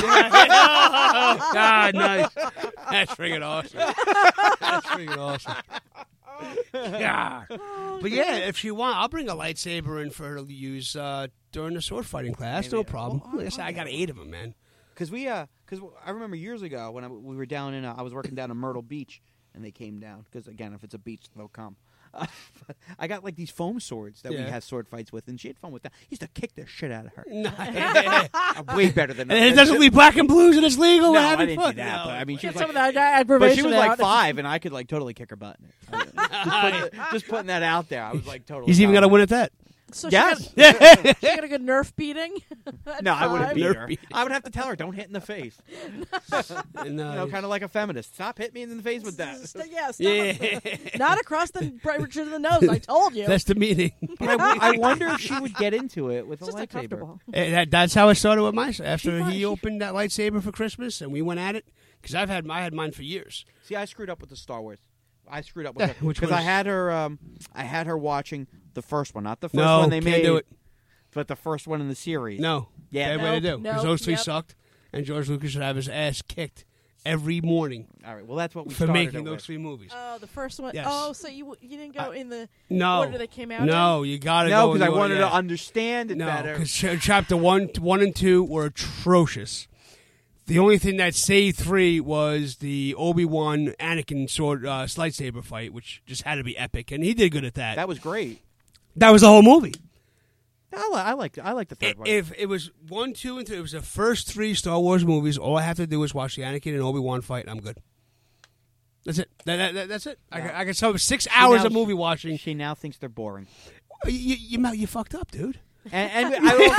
Ah, nice. That's freaking awesome. That's freaking awesome. Yeah. But yeah, if you want, I'll bring a lightsaber in for her to use during the sword fighting class. No problem. I got 8 of them, man. Because I remember years ago when we were down in, I was working down in Myrtle Beach, and they came down. Because again, if it's a beach, they'll come. I got like these foam swords that we had sword fights with, and she had fun with that. I used to kick the shit out of her. I'm way better than that. And it doesn't leave black and blues and it's legal. No, We're I having didn't fun. do that. No. But I mean, she Get was some like, of that aggravation but she was like out. 5, and I could like totally kick her butt. Just putting that out there, I was like totally. He's even got to win at that. So Yes. she got a good Nerf beating? At No, I wouldn't 5? beat Nerf her. beating. I would have to tell her, don't hit in the face. And, You know, kind of like a feminist. Stop hitting me in the face with that. Yeah, stop. yeah. Not across the bridge of the nose, I told you. That's the meaning. But I wonder if she would get into it with It's a just lightsaber. uncomfortable. That's how it started with my. After She he might- opened that lightsaber for Christmas and we went at it, because I had mine for years. See, I screwed up with the Star Wars. I screwed up Yeah, with it which because I was- had her watching the first one, not the first No, one they can't made, do it. but the first one in the series. No. Yeah. Bad way to do. Nope, Because nope, those 3 yep. sucked, and George Lucas should have his ass kicked every morning All right. Well, that's what we for started making it those with. 3 movies. Oh, the first one. Yes. Oh, so you didn't go in the No. order they came out in? No, you got to No, go. because in I the wanted order, to understand it No, better. because chapter 1 and 2 were atrocious. The only thing that saved 3 was the Obi-Wan Anakin sword lightsaber fight, which just had to be epic, and he did good at that. That was great. That was the whole movie. I like the third one. If it was 1, 2, and 3, it was the first 3 Star Wars movies. All I have to do is watch the Anakin and Obi-Wan fight, and I'm good. That's it. That's it. I can sum 6 hours now- of movie watching. She now thinks they're boring. You fucked up, dude. And I will,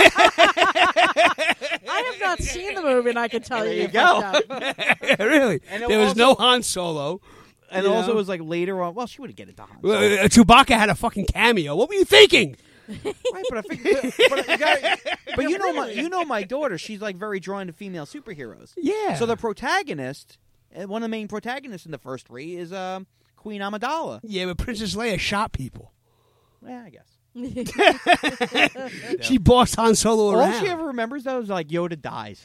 I have not seen the movie, and I can tell There you. you go. fucked up. Really. And it There was also- no Han Solo. and You also know? it was like later on. Well, she wouldn't get it to Han. Chewbacca had a fucking cameo. What were you thinking? Right, but I think, but you know my daughter. She's like very drawn to female superheroes. Yeah. So the protagonist, one of the main protagonists in the first 3 is Queen Amidala. Yeah, but Princess Leia shot people. Yeah, I guess. She bossed Han Solo All around. she ever remembers though is like Yoda dies.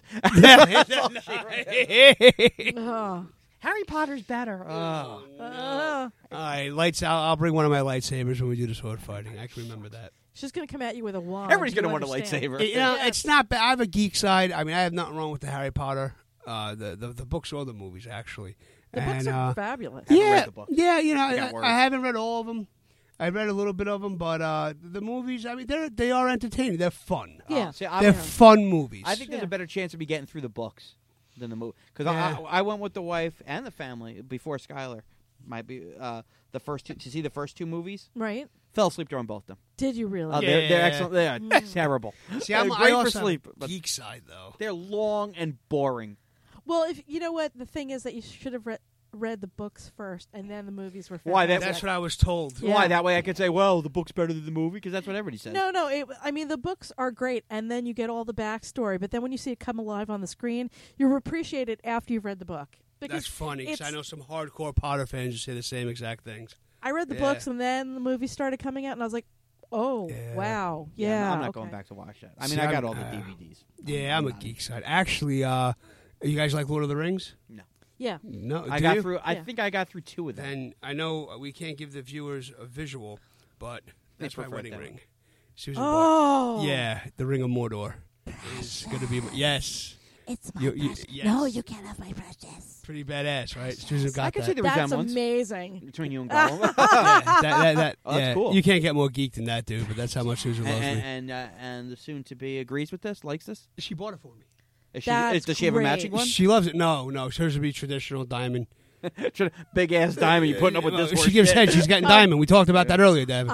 Oh. Harry Potter's better. Oh. Uh, All right, lights out. I'll bring one of my lightsabers when we do the sword fighting. I can remember that. she's going to come at you with a wand. Everybody's You gonna want a understand. lightsaber. You know, Yes. it's not bad. I have a geek side. I mean, I have nothing wrong with the Harry Potter, the books or the movies, actually. The books And, are fabulous. Haven't yeah, read the books. yeah. You know, I got worried. I haven't read all of them. I read a little bit of them, but the movies. I mean, they are entertaining. They're fun. Yeah. See, They're fun movies. I think there's Yeah. a better chance of me getting through the books than the movie. Because Yeah. I went with the wife and the family before Skylar. Might be the first 2 to see the first 2 movies. Right? Fell asleep during both of them. Did you really? They're Yeah. excellent. They are terrible. See, They're I great also for have sleep, a but geek side though. they're long and boring. Well, if you know what the thing is that you should have read the books first, and then the movies were. Why, fantastic. That's what I was told. Yeah. Why? That way I could say, well, the book's better than the movie, because that's what everybody says. No. I mean, the books are great, and then you get all the backstory. But then when you see it come alive on the screen, you appreciate it after you've read the book. Because That's funny because I it's- know some hardcore Potter fans who say the same exact things. I read the Yeah. books, and then the movie started coming out, and I was like, "Oh, Yeah. wow, Yeah, yeah." I'm not okay. going back to watch that. I mean, See, I got I'm- all the DVDs. Yeah, I'm a not- geek side. Actually, you guys like Lord of the Rings? No. Yeah, No, I do got you? through. I Yeah. think I got through 2 of them. Then I know we can't give the viewers a visual, but that's my prefer wedding that. ring. Susan Oh, bought- yeah, the Ring of Mordor is going to be. Yes, It's my You- precious. yes. No, you can't have my precious. pretty badass, right? Susan got I can that. see the That's resemblance amazing. between you and Gollum. that Oh, that's yeah. cool. You can't get more geek than that, dude. But that's how much Susan loves me. and the soon-to-be agrees with this, likes this. She bought it for me. Is she, That's does she have a great. matching one? She loves it. No, hers would be traditional diamond. Big ass diamond. You putting up with this? She horse gives shit? head. She's getting diamond. We talked about that earlier, David.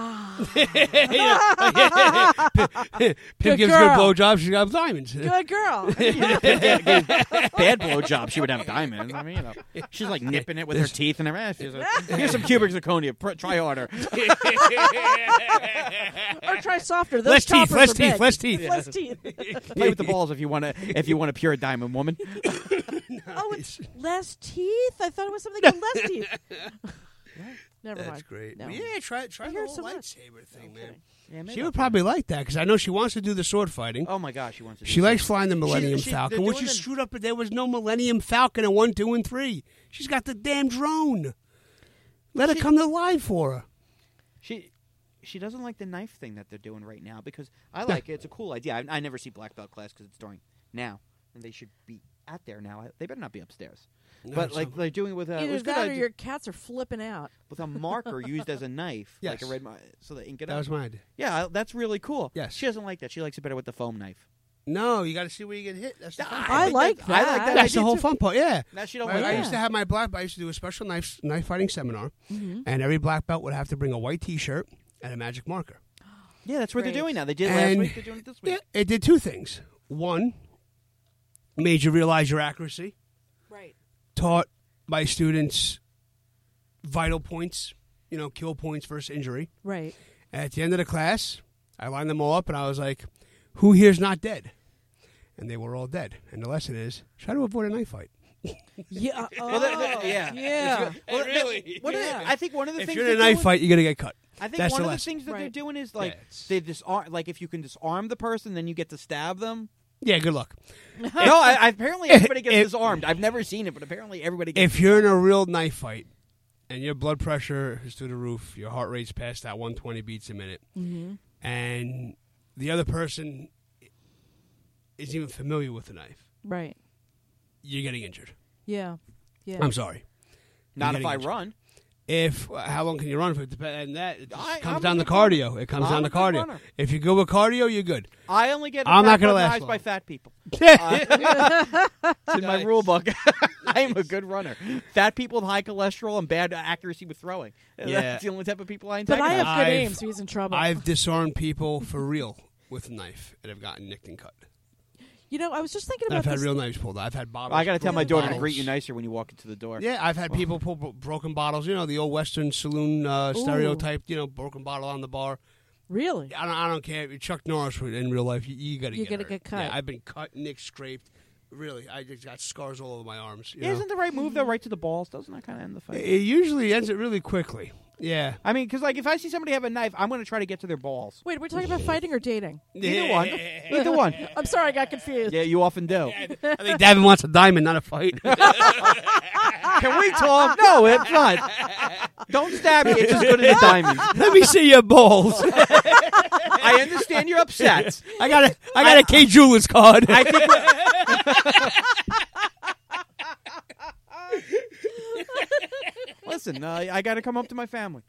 Pip gives girl. good blowjobs. She got diamonds. Good girl. Bad blowjob. She would have diamonds. I mean, she's like nipping it with her teeth and everything. She's like, here's some cubic zirconia. Try harder. Or try softer. Those Less teeth. choppers Less are teeth. big. Less teeth. Less teeth. Play with the balls if you want to pure diamond woman. Oh, it's less teeth? I thought it was something with less teeth. Never mind. That's great. No. Yeah, try the hear whole so much. lightsaber thing, man. Yeah, maybe She I'll would try probably like that because I know she wants to do the sword fighting. Oh my gosh, she wants to. She likes flying the Millennium they're Falcon, which doing is the- screwed up. But there was no Millennium Falcon in 1, 2, and 3. She's got the damn drone. Let her come to life for her. She doesn't like the knife thing that they're doing right now because I like it. It's a cool idea. I never see black belt class because it's during now, and they should be out there now. They better not be upstairs. No, But so- like they're doing it with it Either was good that or idea- your cats are flipping out. with a marker used as a knife, like Yes. a red, so they ink it that up. was my idea. Yeah, that's really cool. Yes. She doesn't like that. She likes it better with the foam knife. No, you got to see where you get hit. That's the fun I part. like think I like that. that. That's idea the whole too. fun part. Yeah. Now she don't I like Yeah. that. used to have my black belt. I used to do a special knife fighting seminar, and every black belt would have to bring a white T-shirt and a magic marker. Yeah, that's what they're Great. doing now. They did it last And week. They're doing it this week. Yeah, it did two things. One, made you realize your accuracy. Right. Taught my students vital points, kill points versus injury. Right. At the end of the class, I lined them all up, and I was like, who here's not dead? And they were all dead. And the lesson is, try to avoid a knife fight. Yeah. Well, Yeah. Well, Really? one of the- Yeah. I think one of the If things you're in a they're knife doing- fight, you're going to get cut. I think That's one the of the lesson. things that they're Right. doing is like Yeah, it's- they disarm. Like if you can disarm the person, then you get to stab them. Yeah, good luck. No, apparently everybody gets if- disarmed. I've never seen it, but apparently everybody gets. If you're in a real knife fight and your blood pressure is through the roof, your heart rate's past that 120 beats a minute, and the other person isn't even familiar with the knife, Right. you're getting injured. Yeah. Yeah. I'm sorry. not You're if I getting run. How long can you run for? And that it just I'm comes a down to good runner. cardio. It comes I'm down a to good cardio. runner. If you go with cardio, you're good. I only get I'm not gonna gonna last by long. fat people. It's in my rule book. I am a good runner. Fat people with high cholesterol and bad accuracy with throwing. Yeah. That's the only type of people I But I antagonize. have good I've- aim, so he's in trouble. I've disarmed people for real with a knife and have gotten nicked and cut. I was just thinking And about I've had this. real knives pulled. I've had bottles. I got to tell my broken daughter to bottles. greet you nicer when you walk into the door. Yeah, I've had people pull broken bottles. The old Western saloon stereotype. Broken bottle on the bar. Really? I don't care. Chuck Norris in real life, you got to You get gotta hurt. get cut. Yeah, I've been cut, nicked, scraped. Really, I just got scars all over my arms. you Yeah, know? isn't the right move though right to the balls? Doesn't that kind of end the fight? It usually ends it really quickly. Yeah. I mean, because like if I see somebody have a knife, I'm going to try to get to their balls. Wait, we're talking about fighting or dating? Either one. Either one. I'm sorry, I got confused. Yeah, you often do. I think Davin wants a diamond, not a fight. Can we talk? No, it's not. Don't stab me. It's as good as a diamond. Let me see your balls. I understand you're upset. I got a K Jewelers card. I think. Listen, I got to come up to my family.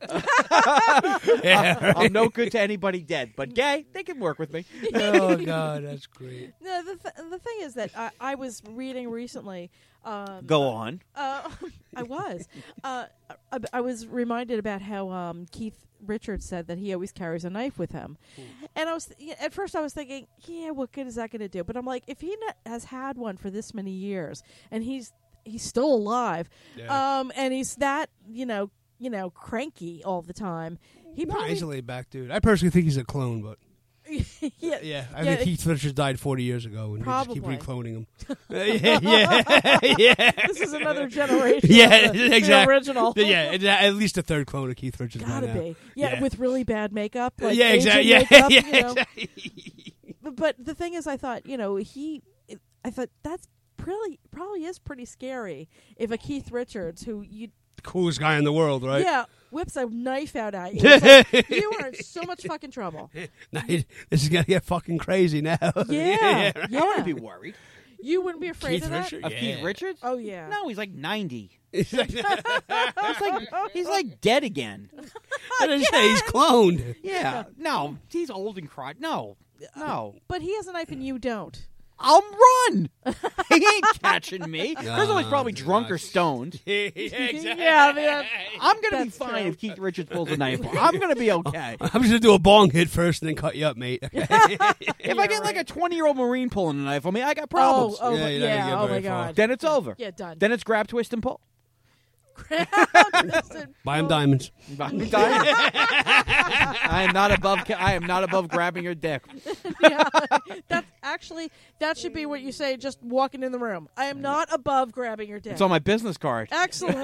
I'm no good to anybody dead, but gay, they can work with me. Oh God, that's great. No, the thing is that I was reading recently. Go on. I was. I was reminded about how Keith Richards said that he always carries a knife with him, and at first I was thinking, yeah, what good is that going to do? But I'm like, if he has had one for this many years, and he's still alive, Yeah. and he's that cranky all the time, he probably He's a laid back dude. I personally think he's a clone, but yeah. I think Keith Richards died 40 years ago, and they just keep Probably. recloning him. yeah. This is another generation. Yeah, of the exactly. original. Yeah, it's at least a third clone of Keith Richards. by Gotta now. be. Yeah, with really bad makeup. Like yeah, exactly. Asian Yeah, makeup, yeah, exactly. But the thing is, I thought, I thought that's probably is pretty scary if a Keith Richards, who Coolest guy in the world, right? whips a knife out at you. It's like, you are in so much fucking trouble. Now, this is gonna get fucking crazy now. Yeah, I wouldn't be worried. You wouldn't be afraid Keith of that? Richards? Of Yeah. Keith Richards? Oh, yeah. No, he's like 90. He's like, He's like dead again. I didn't say he's cloned. Yeah. No, he's old and cried. No. But he has a knife and you don't. I'll run. He ain't catching me. First of all, he's probably drunk or stoned. Yeah, exactly. Yeah, I mean, I'm going to be That's fine true. if Keith Richards pulls a knife. I'm going to be okay. I'm just gonna do a bong hit first and then cut you up, mate. If I get like a 20-year-old Marine pulling a knife on me, I got problems. Oh, Yeah, you're not gonna get oh very my far. God. Then it's over. Yeah, done. Then it's grab, twist, and pull. Buy him diamonds. I am not above. I am not above grabbing your dick. Yeah, that's actually that should be what you say. Just walking in the room. I am not above grabbing your dick. It's on my business card. Excellent.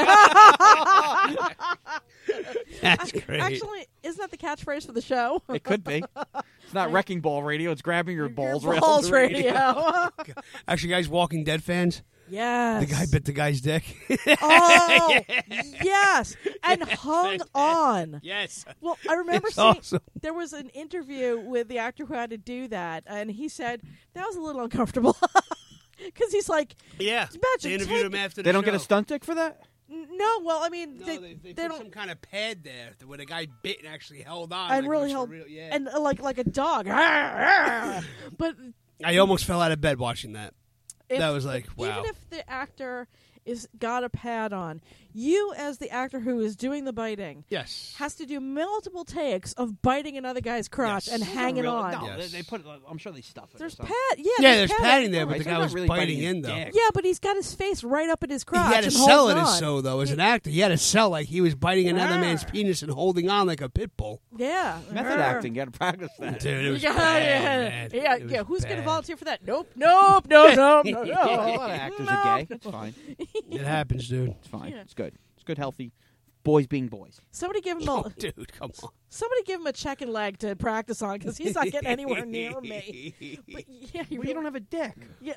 That's great. Actually, isn't that the catchphrase for the show? It could be. It's not wrecking ball radio. It's grabbing your balls. Balls radio. Actually, guys, Walking Dead fans, Yes. the guy bit the guy's dick. Oh, yes, and hung on. Yes. Well, I remember It's seeing awesome. there was an interview with the actor who had to do that, and he said that was a little uncomfortable because he's like, Yeah. Imagine They interviewed him after the They don't get a show. stunt dick for that. no, well, I mean, No, they they put don't. some kind of pad there where the guy bit and actually held on. And like it really was for held, real. Yeah. and like a dog. But I almost fell out of bed watching that. That was like, wow. Even if the actor is got a pad on, you as the actor who is doing the biting Yes. has to do multiple takes of biting another guy's crotch Yes. and hanging on. No, Yes. they put. I'm sure they stuff it. There's or pad. something. Yeah, Yeah, there's pad padding there, on. but Right, the so guy he's was not really biting biting in, his though. dick. Yeah, but he's got his face right up at his crotch. He had to and sell holds it as on. so, though, as an actor. He had to sell like he was biting another man's penis and holding on like a pit bull. Yeah, Method acting. Got to practice that. Dude, it was Yeah, bad. yeah, It was yeah. Who's going to bad. volunteer for that? Nope, nope, no, no, no, A no. lot of actors are gay. It's fine. It happens, dude. It's fine. Yeah. It's good. It's good, healthy. Boys being boys. Somebody give him Oh, a dude, come on. somebody give him a chicken leg to practice on because he's not getting anywhere near me. But yeah, Well, you don't have a dick. Yeah.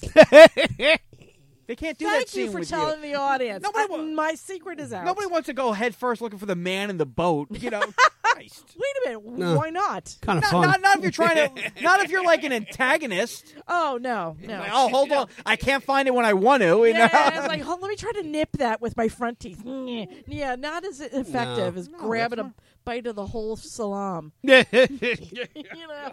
They can't do that Thank scene you for with telling the audience. Nobody wa- My secret is out. Nobody wants to go head first looking for the man in the boat. You know, Christ. Wait a minute. No. Why not? Kind of Not, fun. not if you're trying to. Not if you're like an antagonist. Oh no, no. Like, oh, hold on. I can't find it when I want to. You Yeah, know? it's like, let me try to nip that with my front teeth. Yeah, not as effective as grabbing a bite of the whole salam. You know.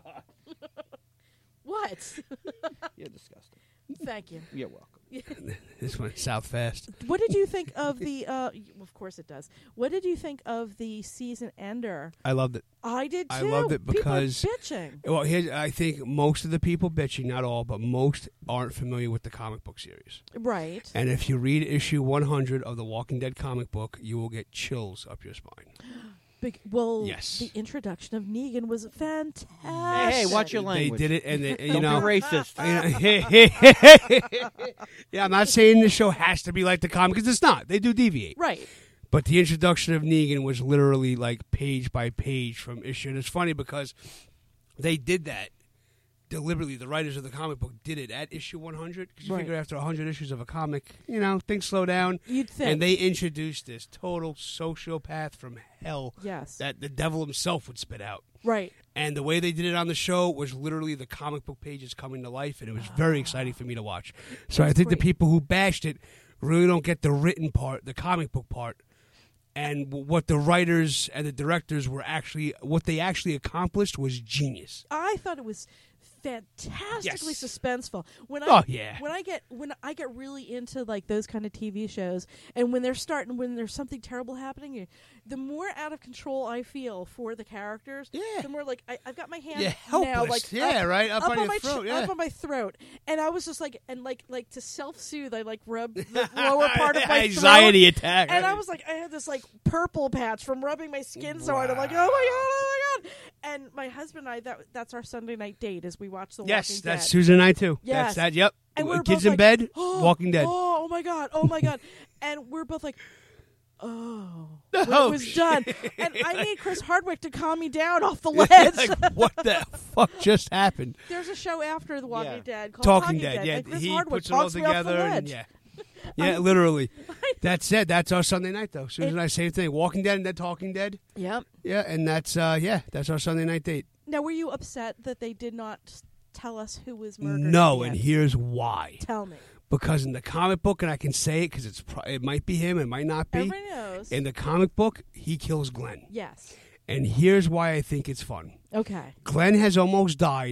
What? You're disgusting. Thank you. You're welcome. This went south fast. What did you think of the? Of course it does. What did you think of the season ender? I loved it. I did too. I loved it because- people are bitching. Well, I think most of the people bitching, not all, but most aren't familiar with the comic book series. Right. And if you read issue 100 of the Walking Dead comic book, you will get chills up your spine. Well, Yes. the introduction of Negan was fantastic. Hey, watch your language. They did it, and they, you Don't know, be racist. yeah, I'm not saying the show has to be like the comic because it's not. They do deviate. Right. But the introduction of Negan was literally like page by page from issue. And it's funny because they did that deliberately. The writers of the comic book did it at issue 100 because you Right. figure after 100 issues of a comic, you know, things slow down. You'd think. And they introduced this total sociopath from hell Yes. that the devil himself would spit out. Right. And the way they did it on the show was literally the comic book pages coming to life, and it was very exciting for me to watch. So I think the great. people who bashed it really don't get the written part, the comic book part, and what the writers and the directors were actually, what they actually accomplished was genius. I thought it was fantastically Yes. suspenseful. When Oh, yeah. When I get really into like those kind of TV shows, and when there's something terrible happening, the more out of control I feel for the characters, Yeah. the more like I've got my hand Yeah, now helpless. like Yeah, right? Up on your my throat, yeah. up on my throat, and I was just like like to self-soothe, I like rub the lower part of my anxiety throat, attack. and right? I was like, I had this like purple patch from rubbing my skin so hard. I'm like, oh my god! And my husband and I, that's our Sunday night date, is we watch The yes, Walking that's Dead. Susan and I too. Yes. That's that. Yep. And we're Kids both in like, bed, oh, Walking Dead. Oh my god! Oh my god! And we're both like, oh, when Oh, it was shit. done. And I need Chris Hardwick to calm me down off the ledge. Like, what the fuck just happened? There's a show after The Walking Yeah. Dead called Talking Dead. Yeah, and Chris he Hardwick puts it all talks me off the together. And, ledge. yeah, yeah, literally. That's it. That's our Sunday night, though. Susan and I, same thing. Walking Dead and then Talking Dead. Yep. Yeah, and that's our Sunday night date. Now, were you upset that they did not tell us who was murdered? No, at and the end? here's why. Tell me. Because in the comic book, and I can say it because it might be him, it might not be. Everybody knows. In the comic book, he kills Glenn. Yes. And here's why I think it's fun. Okay. Glenn has almost died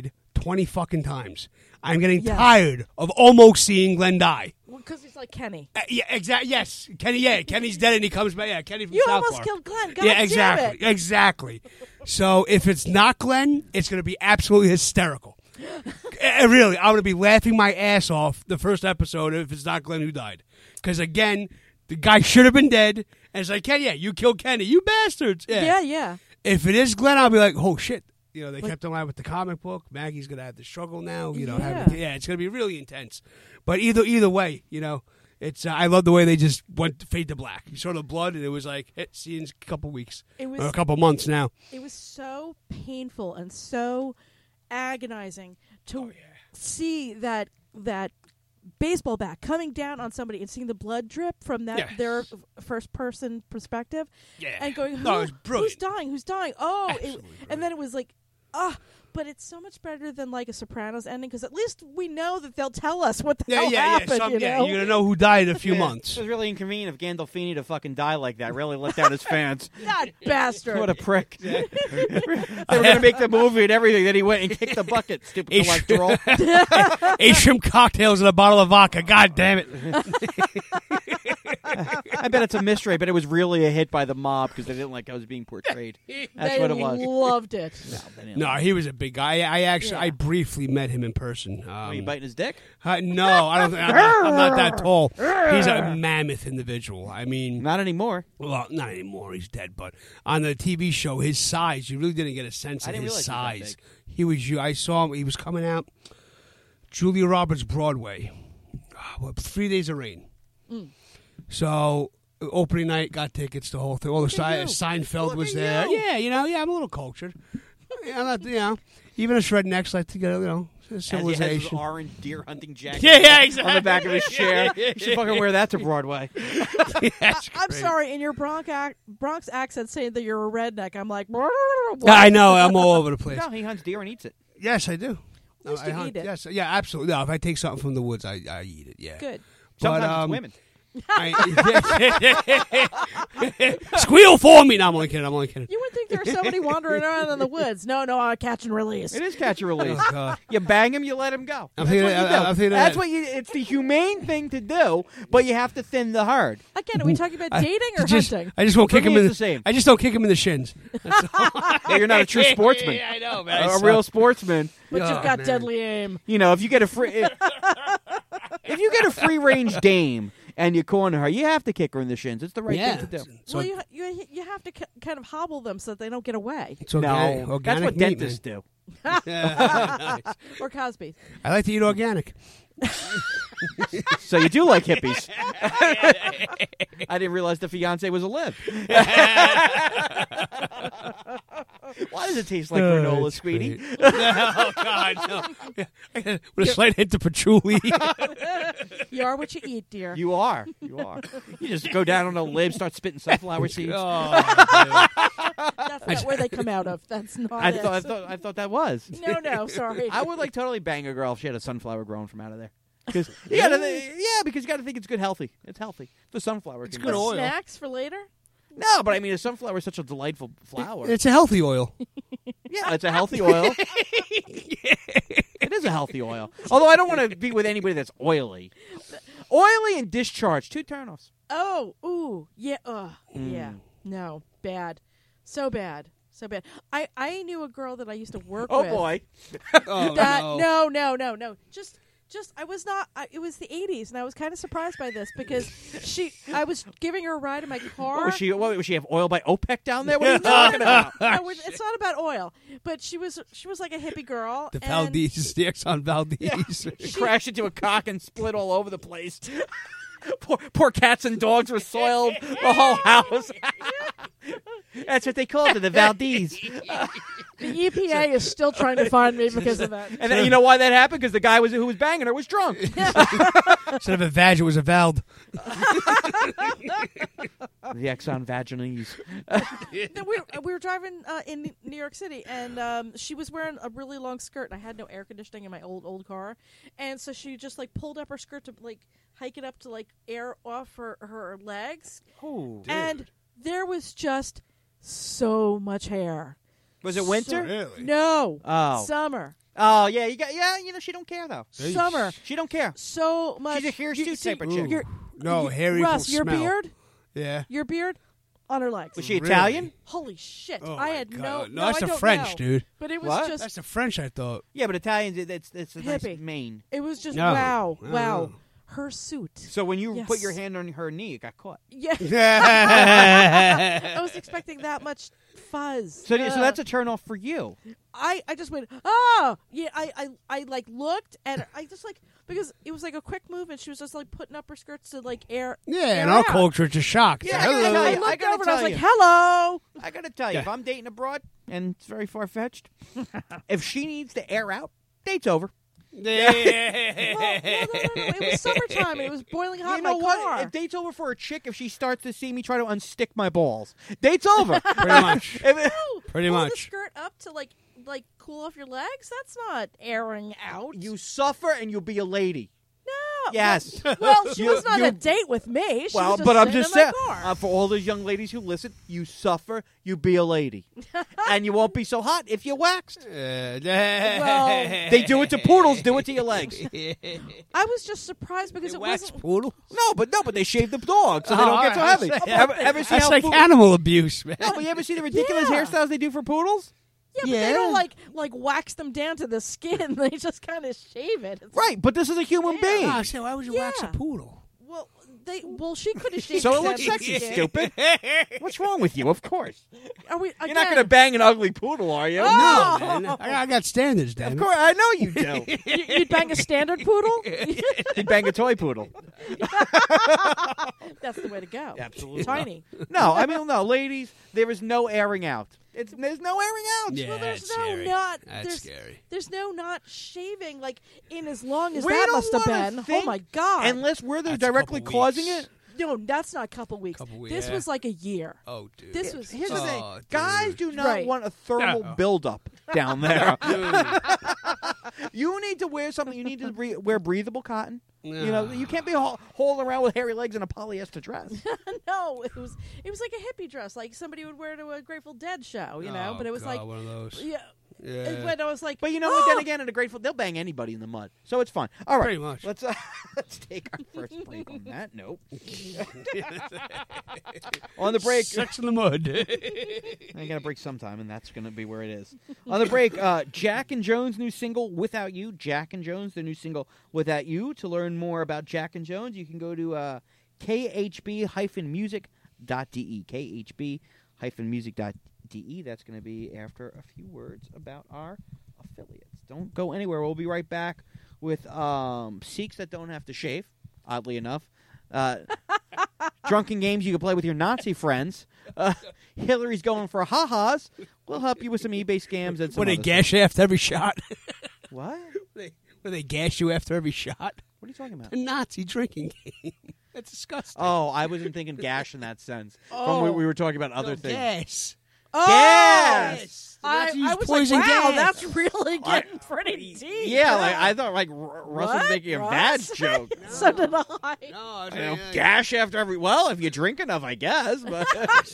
20 fucking times. I'm getting Yes. tired of almost seeing Glenn die. Because he's like Kenny. Yeah, exactly. Yes, Kenny. Yeah, Kenny's dead and he comes back. Yeah, Kenny from You South almost Park. killed Glenn. God Yeah, exactly, damn it. exactly. So if it's not Glenn, it's going to be absolutely hysterical. Really, I'm going to be laughing my ass off the first episode if it's not Glenn who died. Because again, the guy should have been dead. And it's like, Ken, yeah, you killed Kenny, you bastards. Yeah. If it is Glenn, I'll be like, oh shit. You know, they kept him alive with the comic book. Maggie's going to have to struggle now. You know, it's going to be really intense. But either way, you know, it's I love the way they just went fade to black. You saw the blood, and it was like, see you in a couple weeks or a couple months now. It was so painful and so agonizing to see that baseball bat coming down on somebody and seeing the blood drip from that their first person perspective, and going, it was brilliant. Who's dying? Oh, Absolutely and then it was like, but it's so much better than like a Sopranos ending because at least we know that they'll tell us what the hell happened. You're gonna know who died in a few months. It was really inconvenient of Gandolfini to fucking die like that. Really let down his fans. That bastard! What a prick! They were gonna make the movie and everything. Then he went and kicked the bucket. Stupid cholesterol. 8 shrimp cocktails and a bottle of vodka. God damn it! I bet it's a mystery. But it was really a hit by the mob because they didn't like how it was being portrayed. That's they what it was. Loved it. No, he was a big guy. I briefly met him in person. Were you biting his dick? No, I don't. I'm not that tall. He's a mammoth individual. I mean, Not anymore. well, not anymore. He's dead. But on the TV show, his size, you really didn't get a sense I of didn't his realize he was that size. big. He was. I saw him. He was coming out. Julia Roberts Broadway. 3 Days of Rain. So opening night, got tickets. The whole thing. All the Seinfeld was there. Yeah, I'm a little cultured. I'm not. Even a shred next like to get As civilization. he has his orange deer hunting jacket. Exactly. On the back of his chair. You should fucking wear that to Broadway. I'm sorry, in your Bronx accent saying that you're a redneck, I'm like, what? I know. I'm all over the place. No, he hunts deer and eats it. Yes, I do. At least you eat it. Yes, yeah, absolutely. No, if I take something from the woods, I eat it. Yeah, Good. Sometimes it's women. Squeal for me! No, I'm only kidding. You would think there are somebody wandering around in the woods. No, I catch and release. It is catch and release. Oh, God. You bang him, you let him go. I'm That's thinking- what you do. I'm thinking That's that- what you. It's the humane thing to do, but you have to thin the herd. Again, are we talking about dating or just, hunting? I just won't For kick me, him in it's the same. I just don't kick him in the shins. Yeah, you're not a true sportsman. Yeah, I know, man. A real sportsman. But Oh, you've got man. deadly aim. You know, if you get a free, if you get a free range dame and you corner her, you have to kick her in the shins. It's the right thing to do. So Well, you have to kind of hobble them so that they don't get away. it's organic, No, organic that's what meat, dentists do. man. Nice. Or Cosby. I like to eat organic. So you do like hippies. I didn't realize the fiance was a lib. Why does it taste like granola, it's sweetie? great. Oh, God, no. With a slight hint of patchouli. You are what you eat, dear. You are. You are. You just go down on a lib, start spitting sunflower seeds. Oh, That's not where they come out of. That's not I it. thought that was. No, sorry. I would like totally bang a girl if she had a sunflower growing from out of there. Because you gotta, because you got to think it's good, healthy. It's healthy. The sunflower. It's good oil. Snacks for later? No, but I mean, a sunflower is such a delightful flower. it's a healthy oil. Yeah, it's a healthy oil. It is a healthy oil. Although I don't want to be with anybody that's oily. Oily and discharge, 2 turnoffs. Oh, ooh, yeah, yeah. No, bad. So bad. So bad. I knew a girl that I used to work Oh with. boy. Oh, That no. no. Just I was not. It was the 80s, and I was kind of surprised by this because I was giving her a ride in my car. What was she have oil by OPEC down there? What are you talking about? No, it's not about oil, but she was like a hippie girl. The and Valdez, the Exxon Valdez. She crashed into a cock and split all over the place. Poor cats and dogs were soiled. The whole house. That's what they called it, the Valdez. The EPA is still trying to find me because of that. And then, you know why that happened? Because the guy who was banging her was drunk. Instead of a vag, it was a Vald. The Exxon Vaginese. We were driving in New York City, and she was wearing a really long skirt, and I had no air conditioning in my old car, and so she just like pulled up her skirt to like hike it up to like air off her legs, Oh, and there was just so much hair. was it winter? Really? No, Oh. summer. Oh yeah, she don't care though. Summer. She don't care. So much. She's a hirsute type of chick. Ooh. No, hair Russ, equals your smell. beard, Yeah. your beard on her legs. Was she Really? Italian? Holy shit! Oh I my had God. no. No, that's I the don't French, know. dude. But it was What? just. That's the French, I thought. Yeah, but Italians, it's a nice Hippie. mane. It was just No. wow, No. wow. Her suit. So when you Yes. put your hand on her knee, it got caught. Yeah, yeah. I was expecting that much fuzz. So that's a turn off for you. I just went, oh yeah. I like looked and I just like because it was like a quick move and she was just like putting up her skirts to like air. Yeah, in air our out. culture, it's a shock. Yeah, Hello. I gotta tell I you, looked gotta over and I was tell like, you. hello. I gotta tell you, Yeah. if I'm dating abroad and it's very far fetched, if she needs to air out, date's over. Well, no. It was summertime. It was boiling hot You in know my what? car. If date's over for a chick, if she starts to see me try to unstick my balls, date's over. Pretty much. If it- No, Pretty pull much. the skirt up to like cool off your legs. That's not airing out. you suffer and you'll be a lady. no. Yes. Well, she You- was not you- a date with me. She Well, was just but I'm sitting just in my saying, car. for all those young ladies who listen, you suffer, you be a lady, and you won't be so hot if you're waxed. Well, They do it to poodles, do it to your legs. I was just surprised because it wasn't. poodle. No, but they shave the dog so they Oh, don't get so all right. heavy. Ever see That's how like poodle- animal abuse, man. No, but you ever see the ridiculous Yeah. hairstyles they do for poodles? Yeah, but they don't like wax them down to the skin. They just kind of shave it. It's- Right, but this is a human Yeah. being. Ah, so why would you wax a Yeah. poodle? Well, she could have shaved. So it down looks to the sexy, skin. stupid. What's wrong with you? Of course. Are we? You're not going to bang an ugly poodle, are you? Oh! No, man. I got standards, damn Of it. course, I know you do. You'd bang a standard poodle. You'd bang a toy poodle. That's the way to go. Absolutely. Tiny. No, I mean, no, ladies, there is no airing out. There's no airing out. Yeah, Well, there's that's no scary. not. That's there's, scary. There's no not shaving like in as long as We that don't must have wanna been. Oh think my god! Unless we're the That's a directly couple causing weeks. it. No, that's not a couple weeks. This This was like a year. Oh, dude. This was Here's the just- thing. Oh, dude. Guys do not Right. want a thermal No. buildup down there. Dude. You need to wear something. You need to wear breathable cotton. You know, No. you can't be hauling around with hairy legs in a polyester dress. no, it was like a hippie dress, like somebody would wear to a Grateful Dead show, you know. Oh, But it was God, like, one of those. yeah. Yeah. When I was like, But you know what? Then again, in a Grateful, they'll bang anybody in the mud, so it's fine. All right, Pretty much. let's take our first break on that note. On the break, Sex in the mud. I got to break sometime, and that's going to be where it is. On the break, Jack and Jones' new single, Without You. Jack and Jones, their new single, Without You. To learn more about Jack and Jones, you can go to khb-music.de. khb-music.de. That's going to be after a few words about our affiliates. Don't go anywhere. We'll be right back with Sikhs that don't have to shave, oddly enough. Drunken games you can play with your Nazi friends. Hillary's going for ha-has. We'll help you with some eBay scams and some When they other gash you after every shot. stuff. What? When they gash you after every shot. What are you talking about? A Nazi drinking game. That's disgusting. Oh, I wasn't thinking gash in that sense. Oh. From we were talking about other No, things. gas. oh, Gas! I Nazis use was poison like, wow, gas. that's really getting pretty deep. Yeah, like I thought like Russ was What, making a bad Russ? joke. So did I. No, You know, gash after every. Well, if you drink enough, I guess. But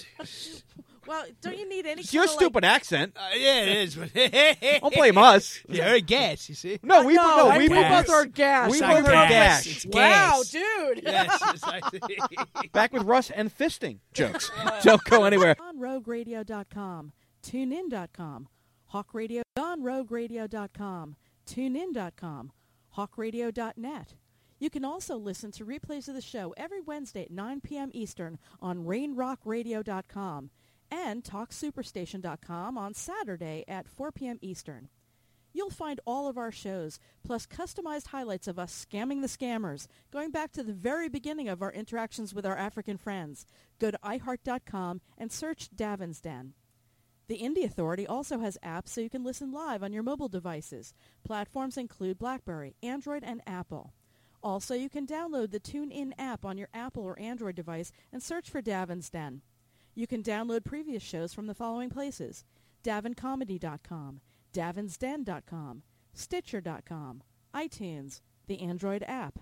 Well, don't you need any? it's your kinda, stupid accent. yeah, it is. Don't blame us. Yeah, very gas, you see? No, we no, we gas. both are gas. We It's both not are gas. gash. It's Wow, gas. dude. Yes, it's like- Back with Russ and fisting jokes. Don't go anywhere. On RogueRadio.com, TuneIn.com, HawkRadio on RogueRadio.com, TuneIn.com, HawkRadio.net. You can also listen to replays of the show every Wednesday at 9 p.m. Eastern on RainRockRadio.com and TalkSuperstation.com on Saturday at 4 p.m. Eastern. You'll find all of our shows, plus customized highlights of us scamming the scammers, going back to the very beginning of our interactions with our African friends. Go to iHeart.com and search Davin's Den. The Indie Authority also has apps so you can listen live on your mobile devices. Platforms include BlackBerry, Android, and Apple. Also, you can download the TuneIn app on your Apple or Android device and search for Davin's Den. You can download previous shows from the following places: DavinComedy.com, DavinsDen.com, Stitcher.com, iTunes, the Android app,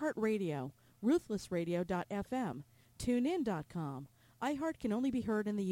iHeartRadio, RuthlessRadio.fm, TuneIn.com. iHeart can only be heard in the